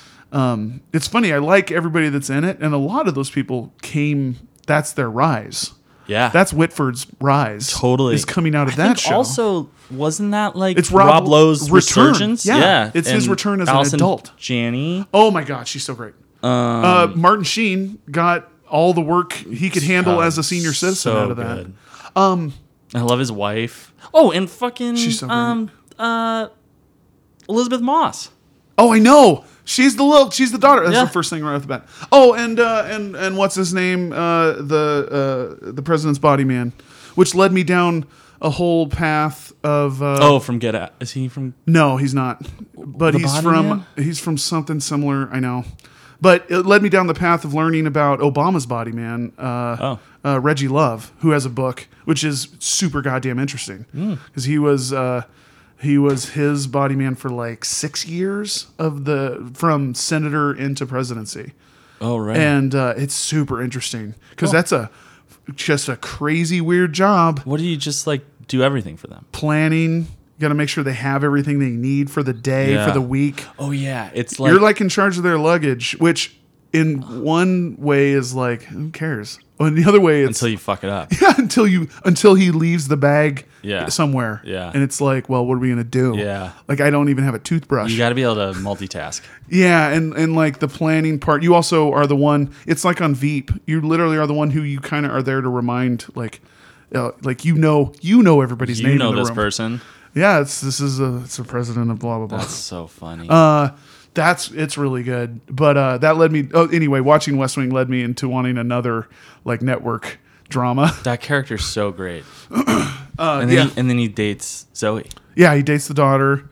um, it's funny. I like everybody that's in it, and a lot of those people came. That's their rise. Yeah. That's Whitford's rise. totally is coming out of I that think show. Also, wasn't that like It's Rob, Rob Lowe's return. resurgence? Yeah. It's his and return as an Allison adult. Janney. Oh my God, she's so great. Um, uh, Martin Sheen got all the work he could handle uh, as a senior citizen so out of that. good. Um, I love his wife. Oh, and fucking She's so great. um uh Elizabeth Moss. Oh, I know. She's the little. She's the daughter. That's Yeah. the first thing right off the bat. Oh, and uh, and and what's his name? Uh, the uh, the president's body man, which led me down a whole path of. Uh, Oh, from Get Out. Is he from? no, he's not. But The he's Body from Man? he's from something similar. I know. But it led me down the path of learning about Obama's body man. Uh, Oh. uh, Reggie Love, who has a book which is super goddamn interesting Hmm. because he was uh, he was his body man for like six years of the from senator into presidency, Oh, right. and uh, it's super interesting because that's a just a crazy weird job what do you just like do everything for them? planning. You got to make sure they have everything they need for the day Yeah. for the week. Oh yeah, it's like You're like in charge of their luggage, which in one way is like who cares? And the other way, it's until you fuck it up. yeah, until you until he leaves the bag Yeah. somewhere. Yeah. And it's like, well, what are we gonna do? Yeah. Like I don't even have a toothbrush. You got to be able to multitask. yeah, and and like the planning part, you also are the one. It's like on Veep. You literally are the one who you kind of are there to remind, like, uh, like you know, you know everybody's You name know in the this room. person. Yeah, it's this is a it's a president of blah blah blah. That's so funny. Uh, that's it's really good. But uh, that led me. Oh, anyway, watching West Wing led me into wanting another like network drama. that character's so great. and then yeah. he, and then he dates Zoe. Yeah, he dates the daughter,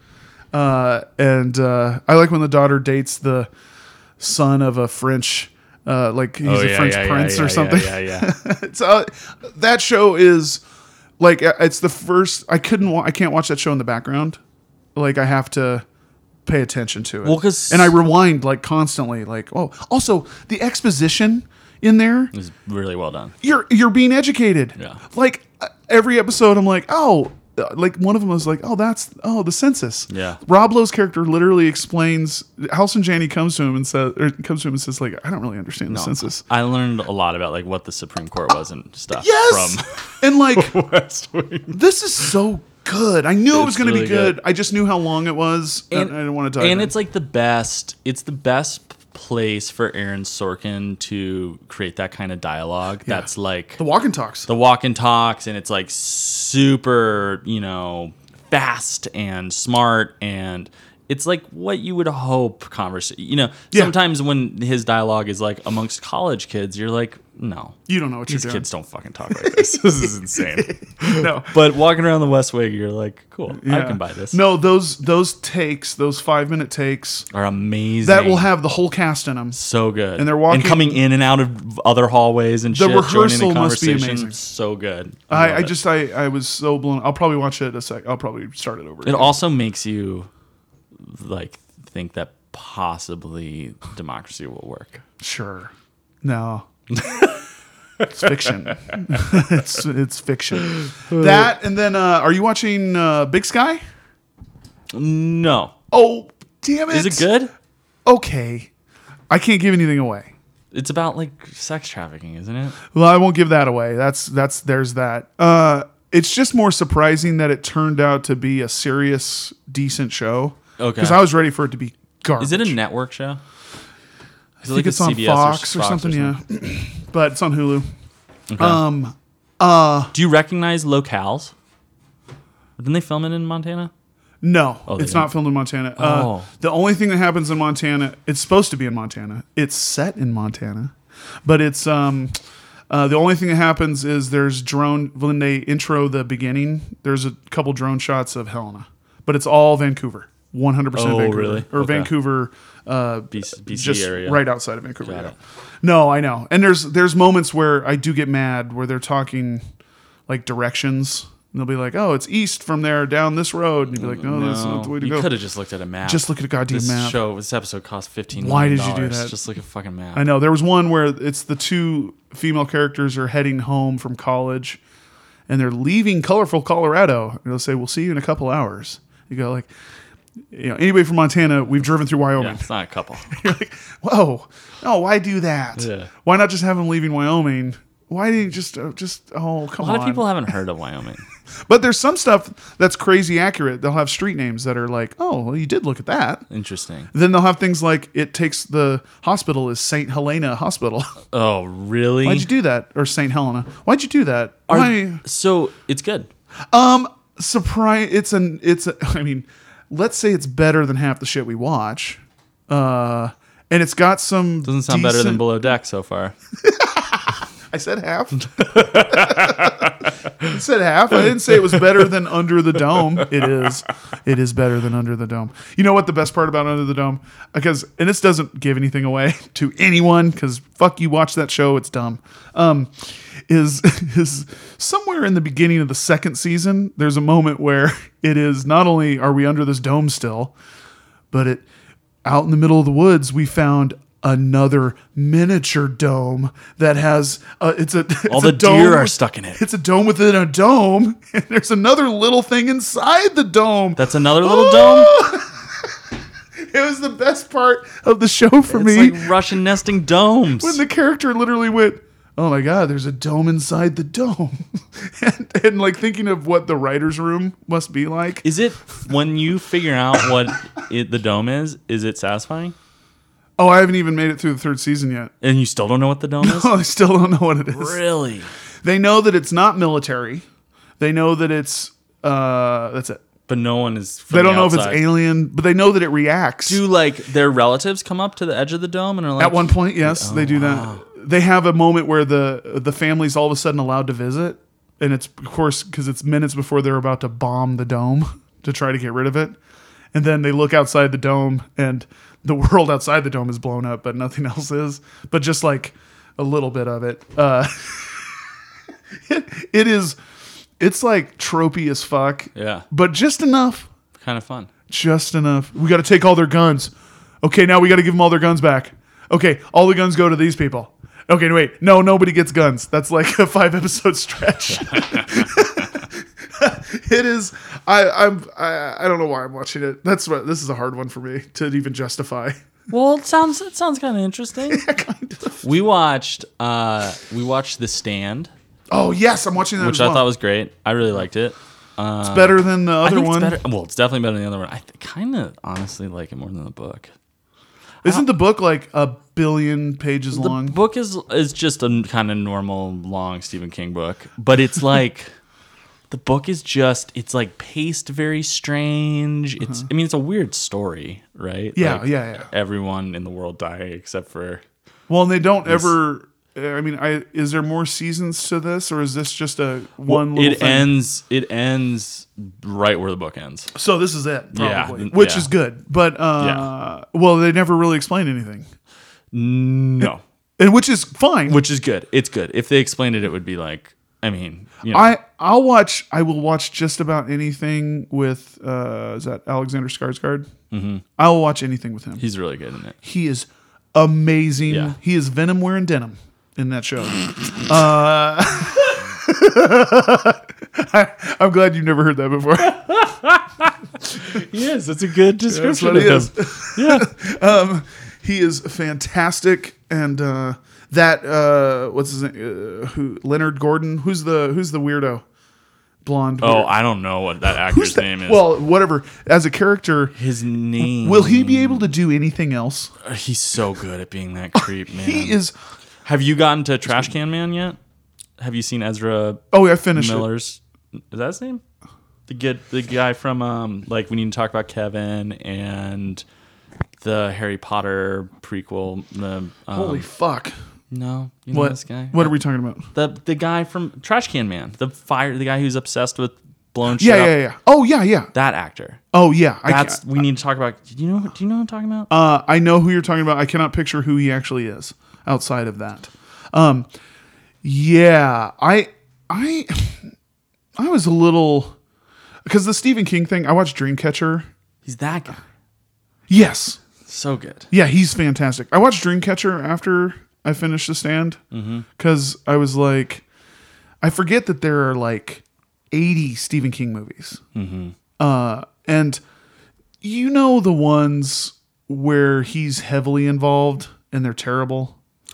uh, and uh, I like when the daughter dates the son of a French, uh, like he's Oh, a yeah, French yeah, prince yeah, or yeah, something. Yeah, yeah, yeah. so uh, that show is like uh, it's the first. I couldn't. Wa- I can't watch that show in the background. Like I have to pay attention to it. Well, 'cause- and I rewind like constantly. Like, oh, also the exposition in there. It's really well done. You're you're being educated. Yeah. Like uh, every episode, I'm like, oh, uh, like one of them was like, oh, that's oh the census. Yeah. Rob Lowe's character literally explains. Halson Janney comes to him and says, or comes to him and says, like, I don't really understand the census. I learned a lot about like what the Supreme Court was and stuff Yes. from and like West Wing. this is so good. I knew it was It's going to really be good. good. I just knew how long it was, and, I didn't want to dive And in. it's like the best. It's the best place for Aaron Sorkin to create that kind of dialogue. That's like the walk and talks. the walk and talks, and it's like super, you know, fast and smart, and it's like what you would hope conversation. You know, Yeah. sometimes when his dialogue is like amongst college kids, you're like, no, You don't know what these you're doing. kids don't fucking talk like this. This is insane. No. But walking around the West Wing, you're like, cool, I Yeah. can buy this. No, those those takes, those five minute takes, Are amazing. that will have the whole cast in them. so good, And they're walking- and coming in and out of other hallways and The shit. joining rehearsal the must be conversation. amazing. So good. I, I, love I it. just I, I was so blown. I'll probably watch it a sec. I'll probably start it over. It again. also makes you like think that possibly democracy will work. Sure. No. It's fiction. it's it's fiction. That and then uh, are you watching uh, Big Sky? No, Oh, damn it! is it good? Okay, I can't give anything away. It's about like sex trafficking, isn't it? Well, I won't give that away. That's that's there's that. Uh, it's just more surprising that it turned out to be a serious, decent show. Okay. Because I was ready for it to be garbage. Is it a network show? Is I think it's on Fox or, something. Yeah, but it's on Hulu. Okay. Um. Uh. Do you recognize locales? Didn't they film it in Montana? No, Oh, they it's not didn't? filmed in Montana. Oh. Uh, the only thing that happens in Montana, it's supposed to be in Montana. It's set in Montana, but it's um, uh, the only thing that happens is there's drone when they intro the beginning. There's a couple drone shots of Helena, but it's all Vancouver, one hundred percent Oh, Vancouver, really? or Okay. Vancouver, uh, B C, B C just area. right outside of Vancouver. Got yeah. it. No, I know, and there's there's moments where I do get mad where they're talking like directions. And they'll be like, "Oh, it's east from there, down this road." And you'd be like, "No, that's not the way to you go." could have just looked at a map. Just look at a goddamn this map. show, this episode cost fifteen. Why did you do that? Just look at a fucking map. I know there was one where it's the two female characters are heading home from college, and they're leaving colorful Colorado. And they'll say, "We'll see you in a couple hours." You go like, you know, anybody from Montana, we've driven through Yeah, Wyoming. it's not a couple. You're like, whoa, no, why do that? Yeah. Why not just have them leaving Wyoming? Why didn't you just uh, just oh come A lot on? of people haven't heard of Wyoming. But there's some stuff that's crazy accurate. They'll have street names that are like, oh, well, you did look at that. Interesting. Then they'll have things like it takes the hospital is Saint Helena Hospital. Oh, really? Why'd you do that? Or Saint Helena? Why'd you do that? Are- Why? So it's good. Um, surprise! It's an it's. A, I mean, let's say it's better than half the shit we watch. Uh, and it's got some. Doesn't sound better than decent- Below Deck so far. I said half. I said half. I didn't say it was better than Under the Dome. It is. It is better than Under the Dome. You know what the best part about Under the Dome? Because and this doesn't give anything away to anyone. Because fuck you, watch that show. It's dumb. Um, is is somewhere in the beginning of the second season? There's a moment where it is not only are we under this dome still, but it out in the middle of the woods we found another miniature dome that has uh, it's a it's All a the dome deer are with- stuck in it. It's a dome within a dome, and there's another little thing inside the dome. That's another little dome. It was the best part of the show for It's me like Russian nesting domes. when the character literally went, "Oh my god, there's a dome inside the dome," and, and like thinking of what the writer's room must be like. Is it when you figure out what it, the dome is? Is it satisfying? Oh, I haven't even made it through the third season yet. And you still don't know what the dome is? Oh, I still don't know what it is. Really? They know that it's not military. They know that it's uh that's it. But no one is. From They don't the know if it's outside. alien, but they know that it reacts. Do like their relatives come up to the edge of the dome and are like, At one point, yes, they do that. They have a moment where the the family's all of a sudden allowed to visit, and it's of course because it's minutes before they're about to bomb the dome to try to get rid of it, and then they look outside the dome and the world outside the dome is blown up, but nothing else is. But just like a little bit of it, uh, it, it is. It's like tropey as fuck, Yeah, but just enough kind of fun. Just enough. We got to take all their guns. Okay, now we got to give them all their guns back. Okay, all the guns go to these people. Okay, wait. No, nobody gets guns. That's like a five episode stretch. It is. I, I'm. I, I don't know why I'm watching it. That's what. This is a hard one for me to even justify. Well, it sounds it sounds kind of interesting. Yeah, kind of. We watched uh, we watched The Stand, Oh yes, I'm watching that. which as I well. thought was great. I really liked it. It's better than the I other think one. it's better. Well, it's definitely better than the other one. I th- kind of honestly like it more than the book. Isn't the book like a billion pages The long? book is is just a kind of normal long Stephen King book, but it's like the book is just it's like paced very strange. It's I mean it's a weird story, right? Yeah, Like, yeah, yeah. Everyone in the world die except for Well, and they don't ever. I mean, I is there more seasons to this, or is this just a one? little it thing? ends. It ends right where the book ends. So this is it, Yeah, probably, th- which yeah. is good. But uh, well, they never really explain anything, No, and which is fine. which is good. It's good. If they explained it, it would be like. I mean, you know, I I'll watch. I will watch just about anything with. Uh, is that Alexander Skarsgård? Mm-hmm. I will watch anything with him. he's really good in it. He is amazing. Yeah. He is Venom wearing denim in that show. uh, I, I'm glad you've never heard that before. Yes, it's a good That's description what he of him. is. Yeah. Um, he is fantastic, and uh, that uh, what's his name? Uh, who Leonard Gordon? Who's the who's the weirdo? Blonde. Oh, weird- I don't know what that actor's that? name is. Well, whatever. As a character, his name. will he be able to do anything else? He's so good at being that creep, man. He is. Have you gotten to Trash Can Man yet? Have you seen Ezra Oh, I finished it. Miller's? Is that his name? The good, the guy from um, like we need to talk about Kevin and the Harry Potter prequel. The um, Holy fuck! no, you know What? this guy. What are we talking about? The the guy from Trash Can Man, the fire, the guy who's obsessed with blowing shit Yeah, up. yeah, yeah. Oh, yeah, yeah. That actor. Oh, yeah. I That's ca- we need to talk about. Do you know? Do you know what I'm talking about? Uh, I know who you're talking about. I cannot picture who he actually is outside of that. Um, yeah, I, I, I was a little because the Stephen King thing. I watched Dreamcatcher. He's that guy. Yes, So good. yeah, he's fantastic. I watched Dreamcatcher after I finished The Stand because I was like, I forget that there are like eighty Stephen King movies, mm-hmm. uh, and you know the ones where he's heavily involved and they're terrible.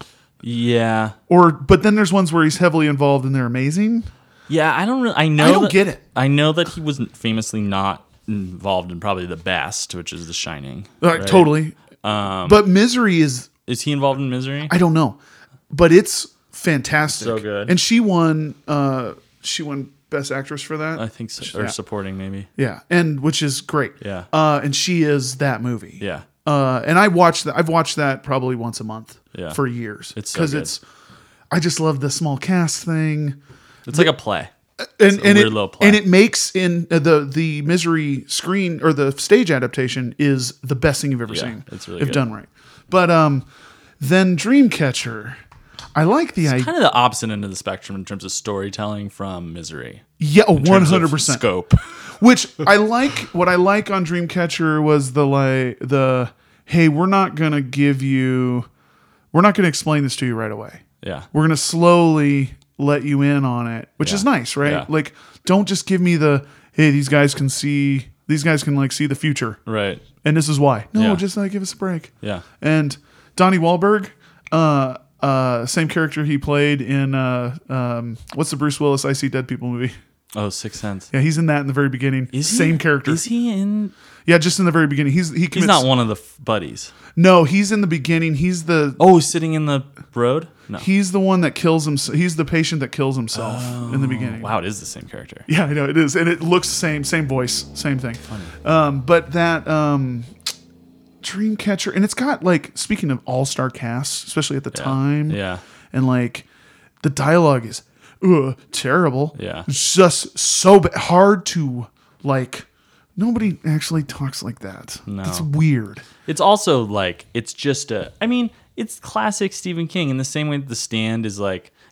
Yeah. Or, but then there's ones where he's heavily involved and they're amazing. Yeah, I don't really. I know. I don't that, get it. I know that he was famously not involved in probably the best, which is The Shining. Like, right? Totally. Um, But Misery is, is he involved in Misery? I don't know, but it's fantastic. So good. And she won, uh, she won Best Actress for that. I think so. Or Yeah. supporting, maybe. Yeah. And which is great. Yeah. Uh, and she is that movie. Yeah. Uh, and I watched that. I've watched that probably once a month Yeah. for years. It's so because good. it's, I just love the small cast thing. It's like a play. and a and weird it little play. and it makes in uh, the the Misery screen or the stage adaptation is the best thing you've ever Yeah, seen. it's really if good. done right. But um, then Dreamcatcher, I like the idea. Kind of the opposite end of the spectrum in terms of storytelling from Misery. Yeah, In terms one of hundred percent. scope. Which I like. What I like on Dreamcatcher was the like the hey, we're not gonna give you, we're not gonna explain this to you right away. Yeah. We're gonna slowly let you in on it, which Yeah. is nice, right? Yeah. Like, don't just give me the hey, these guys can see, these guys can like see the future, Right. and this is why. No, Yeah. just like give us a break. Yeah. And Donnie Wahlberg, uh, uh, same character he played in uh, um, what's the Bruce Willis I See Dead People movie? Oh, Sixth Sense. Yeah, he's in that in the very beginning. Is he- same character. Is he in? Yeah, just in the very beginning. He's he commits, He's not one of the f- buddies. No, he's in the beginning. He's the Oh, sitting in the road? No. he's the one that kills himself. He's the patient that kills himself in the beginning. Wow, it is the same character. Yeah, I know it is, and it looks the same, same voice, same thing. Um, but that um, Dreamcatcher, and it's got like speaking of all star casts, especially at the time, Yeah. and like the dialogue is ugh, terrible. Yeah. It's just so ba- hard to like. Nobody actually talks like that. No. It's weird. It's also like it's just a. I mean, it's classic Stephen King in the same way that The Stand is like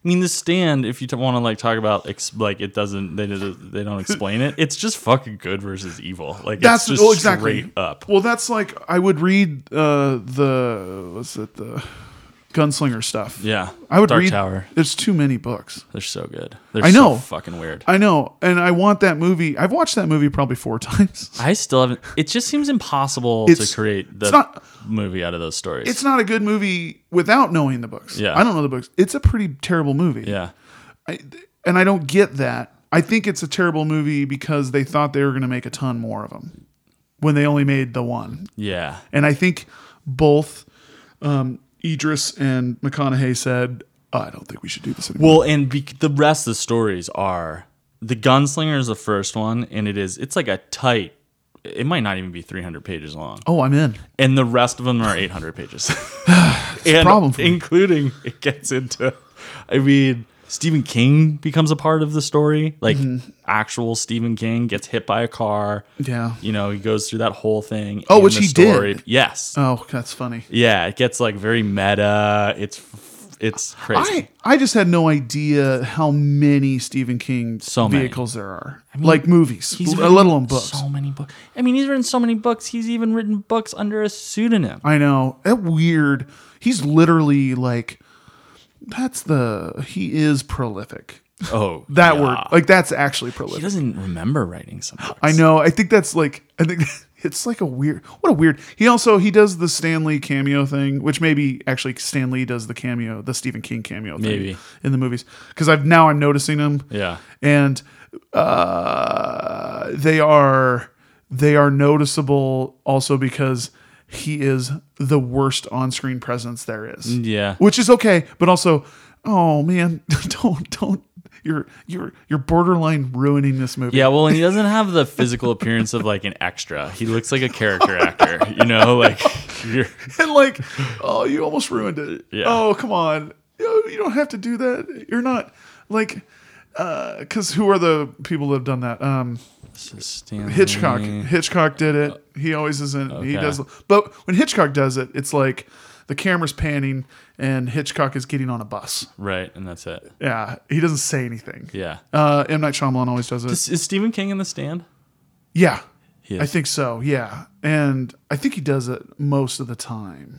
I mean, The Stand. If you want to like talk about ex- like it doesn't, they they don't explain it. It's just fucking good versus evil. Like That's it's just well, exactly straight up. Well, that's like I would read uh, the what's it the Gunslinger stuff. Yeah, I would Dark read. Tower. There's too many books. They're so good. They're I know. so fucking weird. I know, and I want that movie. I've watched that movie probably four times. I still haven't. It just seems impossible It's- to create the it's not- movie out of those stories. It's not a good movie without knowing the books. Yeah. I don't know the books. It's a pretty terrible movie. yeah, I, and I don't get that. I think it's a terrible movie because they thought they were going to make a ton more of them when they only made the one. yeah. And I think both um, Idris and McConaughey said, oh, I don't think we should do this anymore. Well, and be- the rest of the stories are the Gunslinger is the first one, and it is it's like a tight. It might not even be three hundred pages long, oh, I'm in. and the rest of them are eight hundred pages. and a problem for me. including it gets into. I mean, Stephen King becomes a part of the story. Like Mm-hmm. actual Stephen King gets hit by a car. Yeah. You know, he goes through that whole thing. Oh, in which the he story. did? Yes. Oh, that's funny. Yeah, it gets like very meta. It's it's crazy. I, I just had no idea how many Stephen King So many. vehicles there are. like movies, He's l- written let alone books. So many books. I mean, he's written so many books. He's even written books under a pseudonym. I know. That weird. He's literally like, that's the, he is prolific. Oh, That yeah. word. Like, that's actually He prolific. doesn't remember writing some books. I know. I think that's like, I think it's like a weird, what a weird, he also, he does the Stan Lee cameo thing, which maybe actually Stan Lee does the cameo, the Stephen King cameo thing Maybe. in the movies. Cause I've, now I'm noticing them. Yeah. And, uh, they are, they are noticeable also because he is the worst on-screen presence there is. Yeah. Which is okay, but also, oh man, don't don't you're you're you're borderline ruining this movie. Yeah, well, and he doesn't have the physical appearance of like an extra. He looks like a character actor, you know, like you're And like, oh, you almost ruined it. Yeah. Oh, come on. You you don't have to do that. You're not like uh cuz who are the people that have done that? Um Stanley. Hitchcock. Hitchcock did it. He always isn't. He Okay. does. But when Hitchcock does it, it's like the camera's panning and Hitchcock is getting on a bus. Right, and that's it. Yeah, he doesn't say anything. Yeah. Uh, M. Night Shyamalan always does it. Is, is Stephen King in The Stand? yeah, He is. I think so. Yeah, and I think he does it most of the time.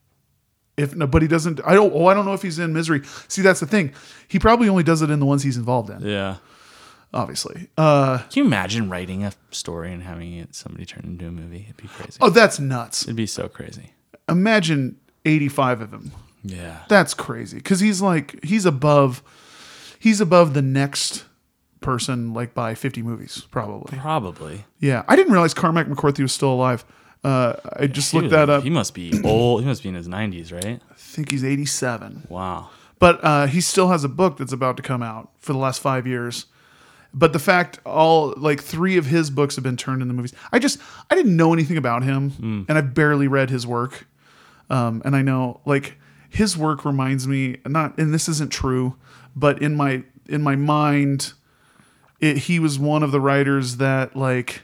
If no, but he doesn't. I don't. Oh, I don't know if he's in Misery. See, that's the thing. He probably only does it in the ones he's involved in. Yeah. Obviously. Uh, Can you imagine writing a story and having it somebody turn into a movie? It'd be crazy. oh, that's nuts. It'd be so crazy. Imagine eighty-five of them. Yeah. That's crazy because he's like he's above. He's above the next person like by fifty movies probably. Probably. Yeah, I didn't realize Carmack McCarthy was still alive. Uh, I just He looked was- that up. He must be old. He must be in his nineties, right? I think he's eighty-seven. Wow. But uh, he still has a book that's about to come out for the last five years. But the fact all like three of his books have been turned into movies. I just I didn't know anything about him, Mm. and I've barely read his work. Um, and I know like his work reminds me not, and this isn't true, but in my in my mind, it, he was one of the writers that like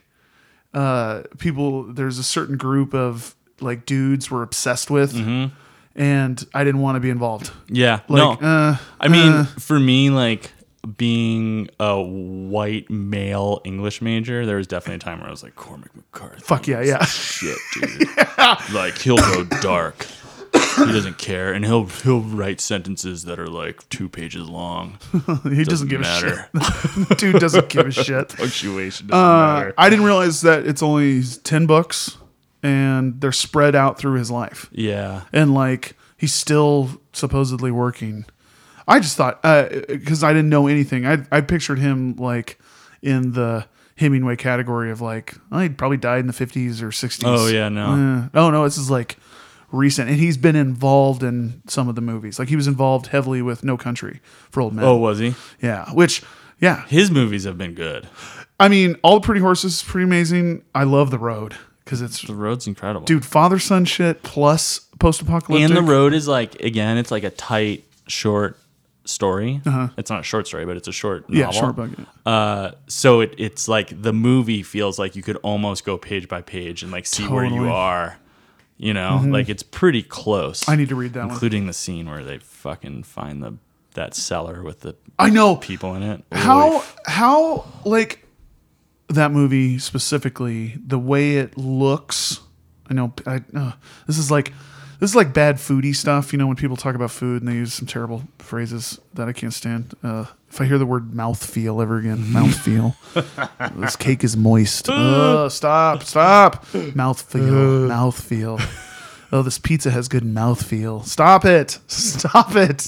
uh, people. There's a certain group of like dudes were obsessed with, Mm-hmm. and I didn't want to be involved. Yeah. Like, no. uh, I mean, uh, for me, like being a white male English major, there was definitely a time where I was like, Cormac McCarthy. fuck yeah, yeah. Shit, dude. Like he'll go dark. He doesn't care, and he'll he'll write sentences that are like two pages long. he doesn't, give matter. a shit. Dude doesn't give a shit. Punctuation doesn't Uh, matter. I didn't realize that it's only ten books, and they're spread out through his life, Yeah. and like he's still supposedly working. I just thought because I didn't know anything. I I pictured him like in the Hemingway category of like oh, he probably died in the fifties or sixties. Oh, yeah, no. Uh, oh no, this is like recent, and he's been involved in some of the movies. Like he was involved heavily with No Country for Old Men. Oh, was he? Yeah, which yeah, His movies have been good. I mean, All the Pretty Horses is pretty amazing. I love The Road because it's The Road's incredible. dude father son shit plus post apocalyptic. And The Road is like, again, it's like a tight, short story. It's not a short story, but it's a short novel. Uh-huh. yeah, short book. Uh, so it, it's like the movie feels like you could almost go page by page and like see where Totally. you are. You know, like it's pretty close. I need to read that one. including the scene where they fucking find the that cellar with the I know. people in it. How Oof. how like that movie specifically, the way it looks. I know. I uh, this is like this is like bad foodie stuff. You know, when people talk about food and they use some terrible phrases that I can't stand. Uh, if I hear the word mouthfeel ever again, mouthfeel. This cake is moist. Uh, stop! Stop! Mouthfeel. Mouthfeel. Oh, this pizza has good mouthfeel. Stop it! Stop it!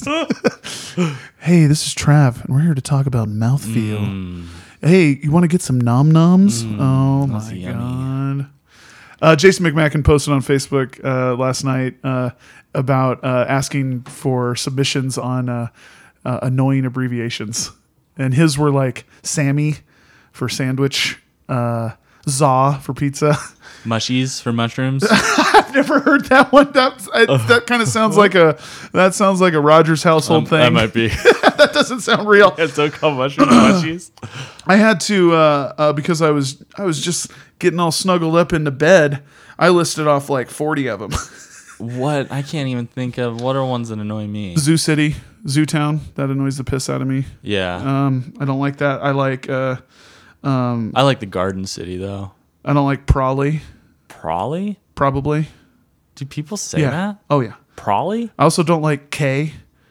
Hey, this is Trav, and we're here to talk about mouthfeel. Mm. Hey, you want to get some nom noms? Mm, oh that's my yummy. god! Uh, Jason McMacken posted on Facebook uh, last night uh, about uh, asking for submissions on uh, uh, annoying abbreviations, and his were like Sammy for sandwich, uh, Za for pizza. Mushies for mushrooms. I've never heard that one. That's, I, that kind of sounds like a that sounds like a Rogers household Um, thing. That might be. That doesn't sound real. It's so called mushroom mushies. I had to uh, uh, because I was I was just getting all snuggled up into bed. I listed off like forty of them. What? I can't even think of. What are ones that annoy me? Zoo City, Zoo Town. That annoys the piss out of me. Yeah. Um, I don't like that. I like uh, um, I like the Garden City, though. I don't like Prawley. Prawley? Probably. Do people say Yeah. that? Oh yeah. Prawley? I also don't like K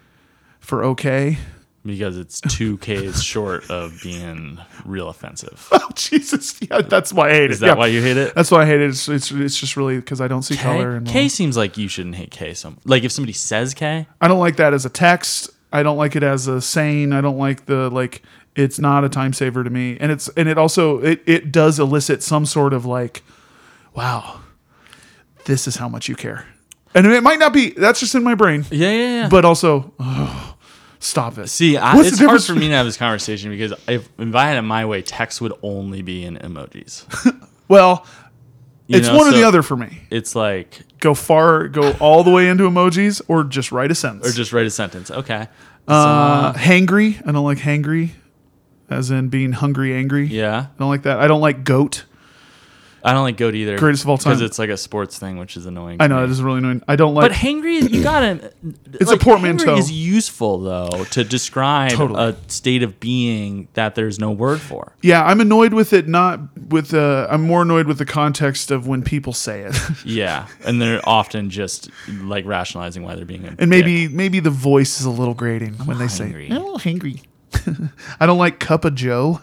for okay. Because it's two Ks short of being real offensive. Oh Jesus! Yeah, that's why I hate it. Is that yeah. why you hate it? That's why I hate it. It's it's, it's just really because I don't see K? color. And K seems like you shouldn't hate K. Some like if somebody says K, I don't like that as a text. I don't like it as a saying. I don't like the like. It's not a time saver to me, and it's and it also it it does elicit some sort of like, wow, this is how much you care, and it might not be. That's just in my brain, yeah, yeah, yeah. but also, oh, stop it. See, I, What's it's the hard difference for me to have this conversation because if, if I had it my way, text would only be in emojis. Well, You it's know, one or the so other for me. It's like Go far, go all the way into emojis, or just write a sentence. or just write a sentence. Okay. uh, hangry. I don't like hangry, as in being hungry, angry. Yeah. I don't like that. I don't like goat. I don't like goat either. Greatest of all time. Because it's like a sports thing, which is annoying. I to know me. it is really annoying. I don't like. But hangry, you gotta. It's a portmanteau. Hangry is useful though to describe Totally. a state of being that there's no word for. Yeah, I'm annoyed with it. Not with. Uh, I'm more annoyed with the context of when people say it, Yeah, and they're often just like rationalizing why they're being. A and maybe maybe the voice is a little grating when they hungry. say, "I'm a little hangry." I don't like Cup of Joe.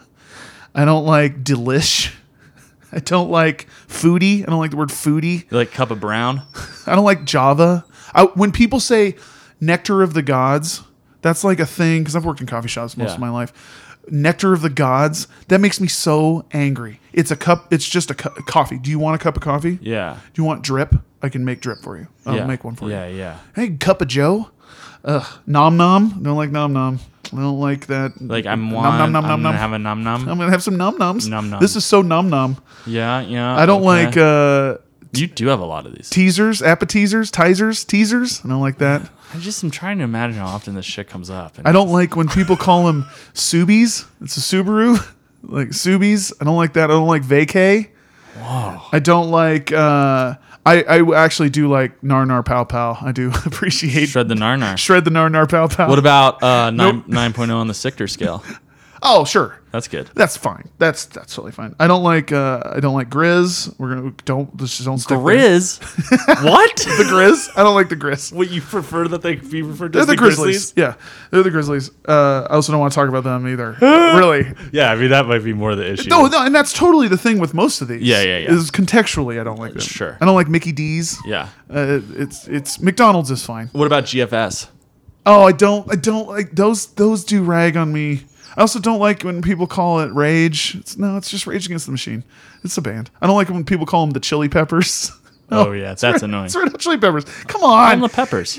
I don't like Delish. I don't like foodie. I don't like the word foodie. dick. Like cup of brown. I don't like Java. I, when people say nectar of the gods, that's like a thing because I've worked in coffee shops most Yeah. of my life. Nectar of the gods, that makes me so angry. It's a cup. It's just a cu- coffee. Do you want a cup of coffee? Yeah. Do you want drip? I can make drip for you. I'll yeah. make one for yeah, you. Yeah, Hey, cup of Joe. Ugh, nom nom. Don't like nom nom. I don't like that. Like I'm nom one. nom nom I'm nom gonna nom. have a num num. I'm gonna have some nom noms. Nom nom. This is so nom nom. Yeah, yeah. I don't okay. like uh, You do have a lot of these. teasers, appetizers, teasers, teasers. I don't like that. I just am trying to imagine how often this shit comes up. And I don't like when people call them Subies. It's a Subaru. Like Subies. I don't like that. I don't like vacay. Whoa. I don't like. Uh, I I actually do like nar nar pow pow. I do appreciate Shred the narnar. shred the nar nar pow pow. What about uh, nine Nope. nine point oh on the Sichter scale? Oh sure, That's good. that's fine. That's that's totally fine. I don't like. Uh, I don't like Grizz. We're gonna don't let's just don't stick there. Grizz. What? The Grizz. I don't like the Grizz. What you prefer that they be referred to They're as the Grizzlies. Yeah, they're the Grizzlies. Uh, I also don't want to talk about them either. Really. Yeah, I mean that might be more the issue. No, no, and that's totally the thing with most of these. Yeah, yeah, yeah. Is contextually, I don't like them. Sure. I don't like Mickey D's. Yeah. Uh, it's it's McDonald's is fine. What about G F S? Oh, I don't I don't like those those do rag on me. I also don't like when people call it Rage. It's, no, it's just Rage Against the Machine. It's a band. I don't like when people call them the Chili Peppers. No, Oh, yeah, it's that's Red- annoying. It's Red Hot Chili Peppers. Come On on. the peppers.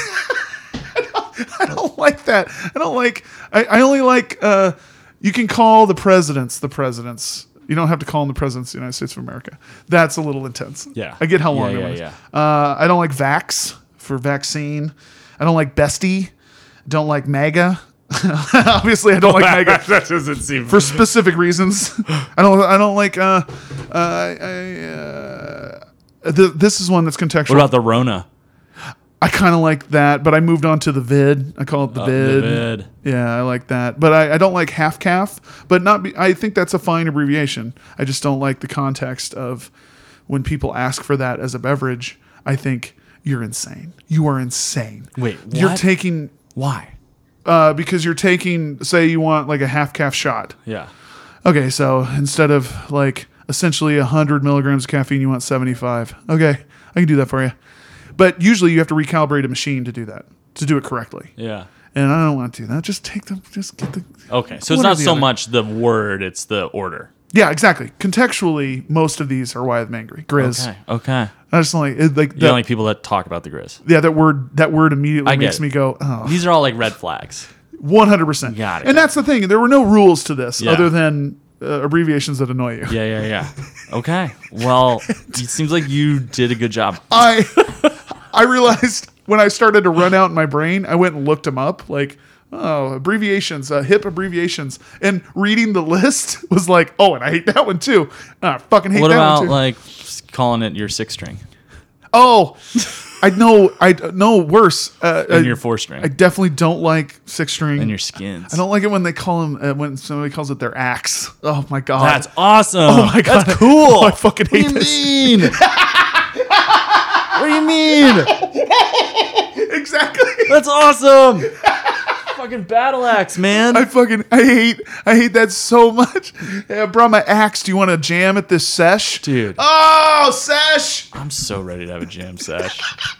I, don't, I don't like that. I don't like. I, I only like. Uh, you can call the presidents the presidents. You don't have to call them the presidents of the United States of America. That's a little intense. Yeah. I get how long Yeah, it yeah, was. yeah. Uh, I don't like Vax for vaccine. I don't like Bestie. Don't like MAGA. Obviously, I don't like MAGA that doesn't seem. for specific reasons. I don't. I don't like. Uh, uh, I, uh, th- this is one that's contextual. What about the Rona? I kind of like that, but I moved on to the vid. I call it the Uh, vid. the vid. Yeah, I like that. But I, I don't like half calf, but not be, I think that's a fine abbreviation. I just don't like the context of when people ask for that as a beverage. I think you're insane. You are insane. Wait, You're what? taking, Why? uh, because you're taking, say you want like a half calf shot. Yeah. Okay, so instead of like essentially one hundred milligrams of caffeine, you want seventy-five. Okay, I can do that for you. But usually you have to recalibrate a machine to do that, to do it correctly. Yeah. And I don't want to do that. Just take the, just get the. Okay, so it's one or not the so other. much the word; it's the order. Yeah, exactly. Contextually, most of these are why I'm angry. Grizz. Okay. Okay. I just don't like it, like You that, don't like people that talk about the Grizz. yeah, that word. That word immediately I get makes it. me go, oh, These are all like red flags. one hundred percent. Got it. And that's the thing. There were no rules to this Yeah. other than uh, abbreviations that annoy you. Yeah, yeah, yeah. Okay. Well, it seems like you did a good job. I I realized when I started to run out in my brain, I went and looked them up, like, oh, abbreviations, uh, hip abbreviations. And reading the list was like, oh, and I hate that one too. Ah, I fucking hate What that about one too. like calling it your six string oh, I know, I know worse. Uh, and I, your four string I definitely don't like six string. and your skins? I don't like it when they call them, uh, when somebody calls it their axe. Oh my God. That's awesome. Oh my God. That's cool. Oh, I fucking hate what do this. you mean? What do you mean? Exactly. That's awesome. Fucking battle axe, man. I fucking I hate I hate that so much. Hey, I brought my axe. Do you want to jam at this sesh, Dude. Oh, sesh! I'm so ready to have a jam sesh.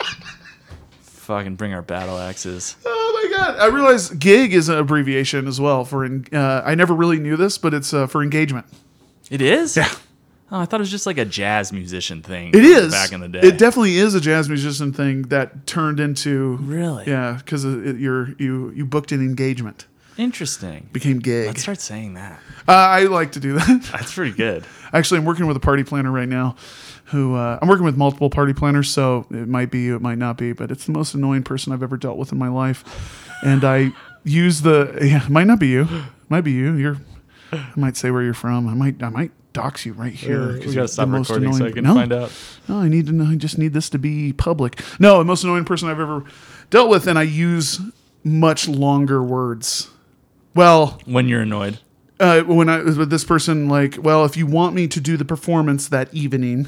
Fucking bring our battle axes. Oh my God! I realize gig is an abbreviation as well for. En- uh, I never really knew this, but it's uh, for engagement. It is? Yeah. Oh, I thought it was just like a jazz musician thing. It is back in the day. It definitely is a jazz musician thing that turned into Really? yeah, because you're you you booked an engagement, Interesting. became gig. Let's start saying that. Uh, I like to do that. That's pretty good. Actually, I'm working with a party planner right now. Who uh, I'm working with multiple party planners, so it might be, it might not be, but it's the most annoying person I've ever dealt with in my life. And I use the yeah, it might not be you, it might be you. You're, I might say where you're from. I might, I might dox you right here. Uh, we 'cause gotta you're stop the most recording so I annoying- can no, find out. No, I need to know. I just need this to be public. No, the most annoying person I've ever dealt with, and I use much longer words. Well, When you're annoyed. uh, when I was with this person, like, well, if you want me to do the performance that evening,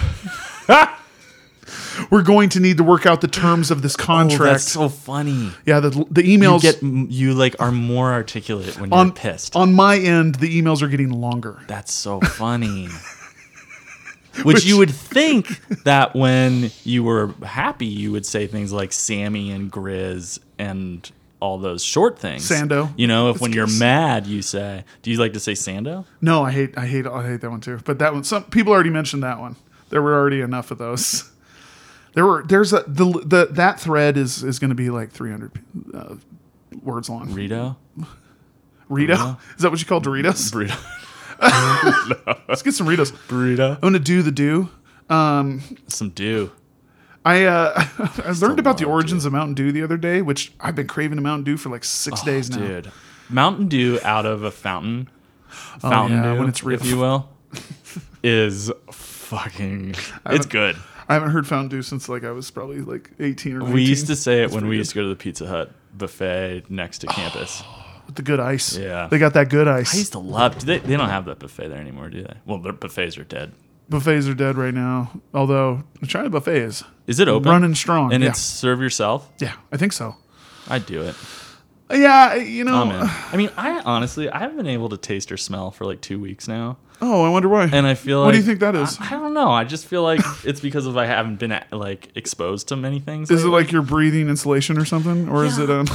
we're going to need to work out the terms of this Oh, contract. that's so funny. yeah, the the You emails get you like are more articulate when you're on pissed. on my end, the emails are getting longer. That's so funny. Which, Which- you would think that when you were happy, you would say things like Sammy and Grizz and all those short things. Sando. You know, if It's when you're good. mad, you say, do you like to say Sando? No, I hate I hate I hate that one too. But that one, some people already mentioned that one. There were already enough of those. There were there's a the, the that thread is is going to be like three hundred uh, words long. Rito? Rito? Burrito? Is that what you call Doritos? Burrito. Let's get some Ritos. Burrito. I'm gonna do the do. Um, Some dew. I uh, I learned about the love origins of Mountain Dew the other day, which I've been craving a Mountain Dew for like six days now. Oh, Dude. Mountain Dew out of a fountain, fountain Oh, yeah, dew, when it's real. if you will, is fucking, it's good. I haven't heard Fountain Dew since like I was probably like eighteen or nineteen. We used to say it It's when pretty we good. used to go to the Pizza Hut buffet next to campus. With the good ice. Yeah. They got that good ice. I used to love. Do they? They don't have that buffet there anymore, do they? Well, their buffets are dead. Buffets are dead right now. Although the China buffet is Is it open? running strong. And yeah. it's serve yourself. yeah, I think so. I'd do it. Yeah, you know. Oh man. I mean, I honestly, I haven't been able to taste or smell for like two weeks now, Oh, I wonder why. and I feel like. What do you think that is? I, I don't know. I just feel like it's because of I haven't been like exposed to many things. Is it lately. like your breathing insulation or something, or is it um?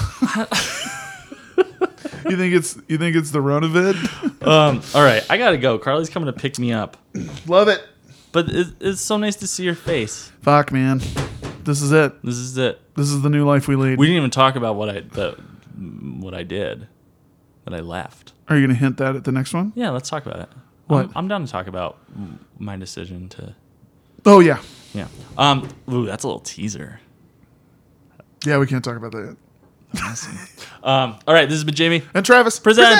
you think it's you think it's the Ronavid? Um. All right, I gotta go. Carly's coming to pick me up, Love it. but it's, it's so nice to see your face. Fuck, man. This is it. This is it. This is the new life we lead. We didn't even talk about what I the, what I did, that I left. Are you gonna hint that at the next one? Yeah, let's talk about it. What? I'm, I'm down to talk about my decision to. Oh yeah, Yeah. Um. Ooh, that's a little teaser. yeah. We can't talk about that yet. Awesome. um. All right. This has been Jamie. And Travis, Present.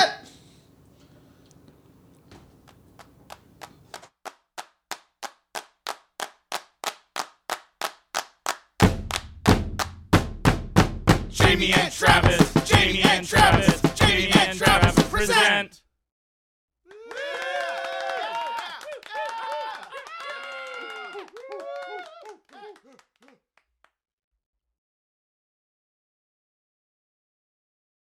Travis.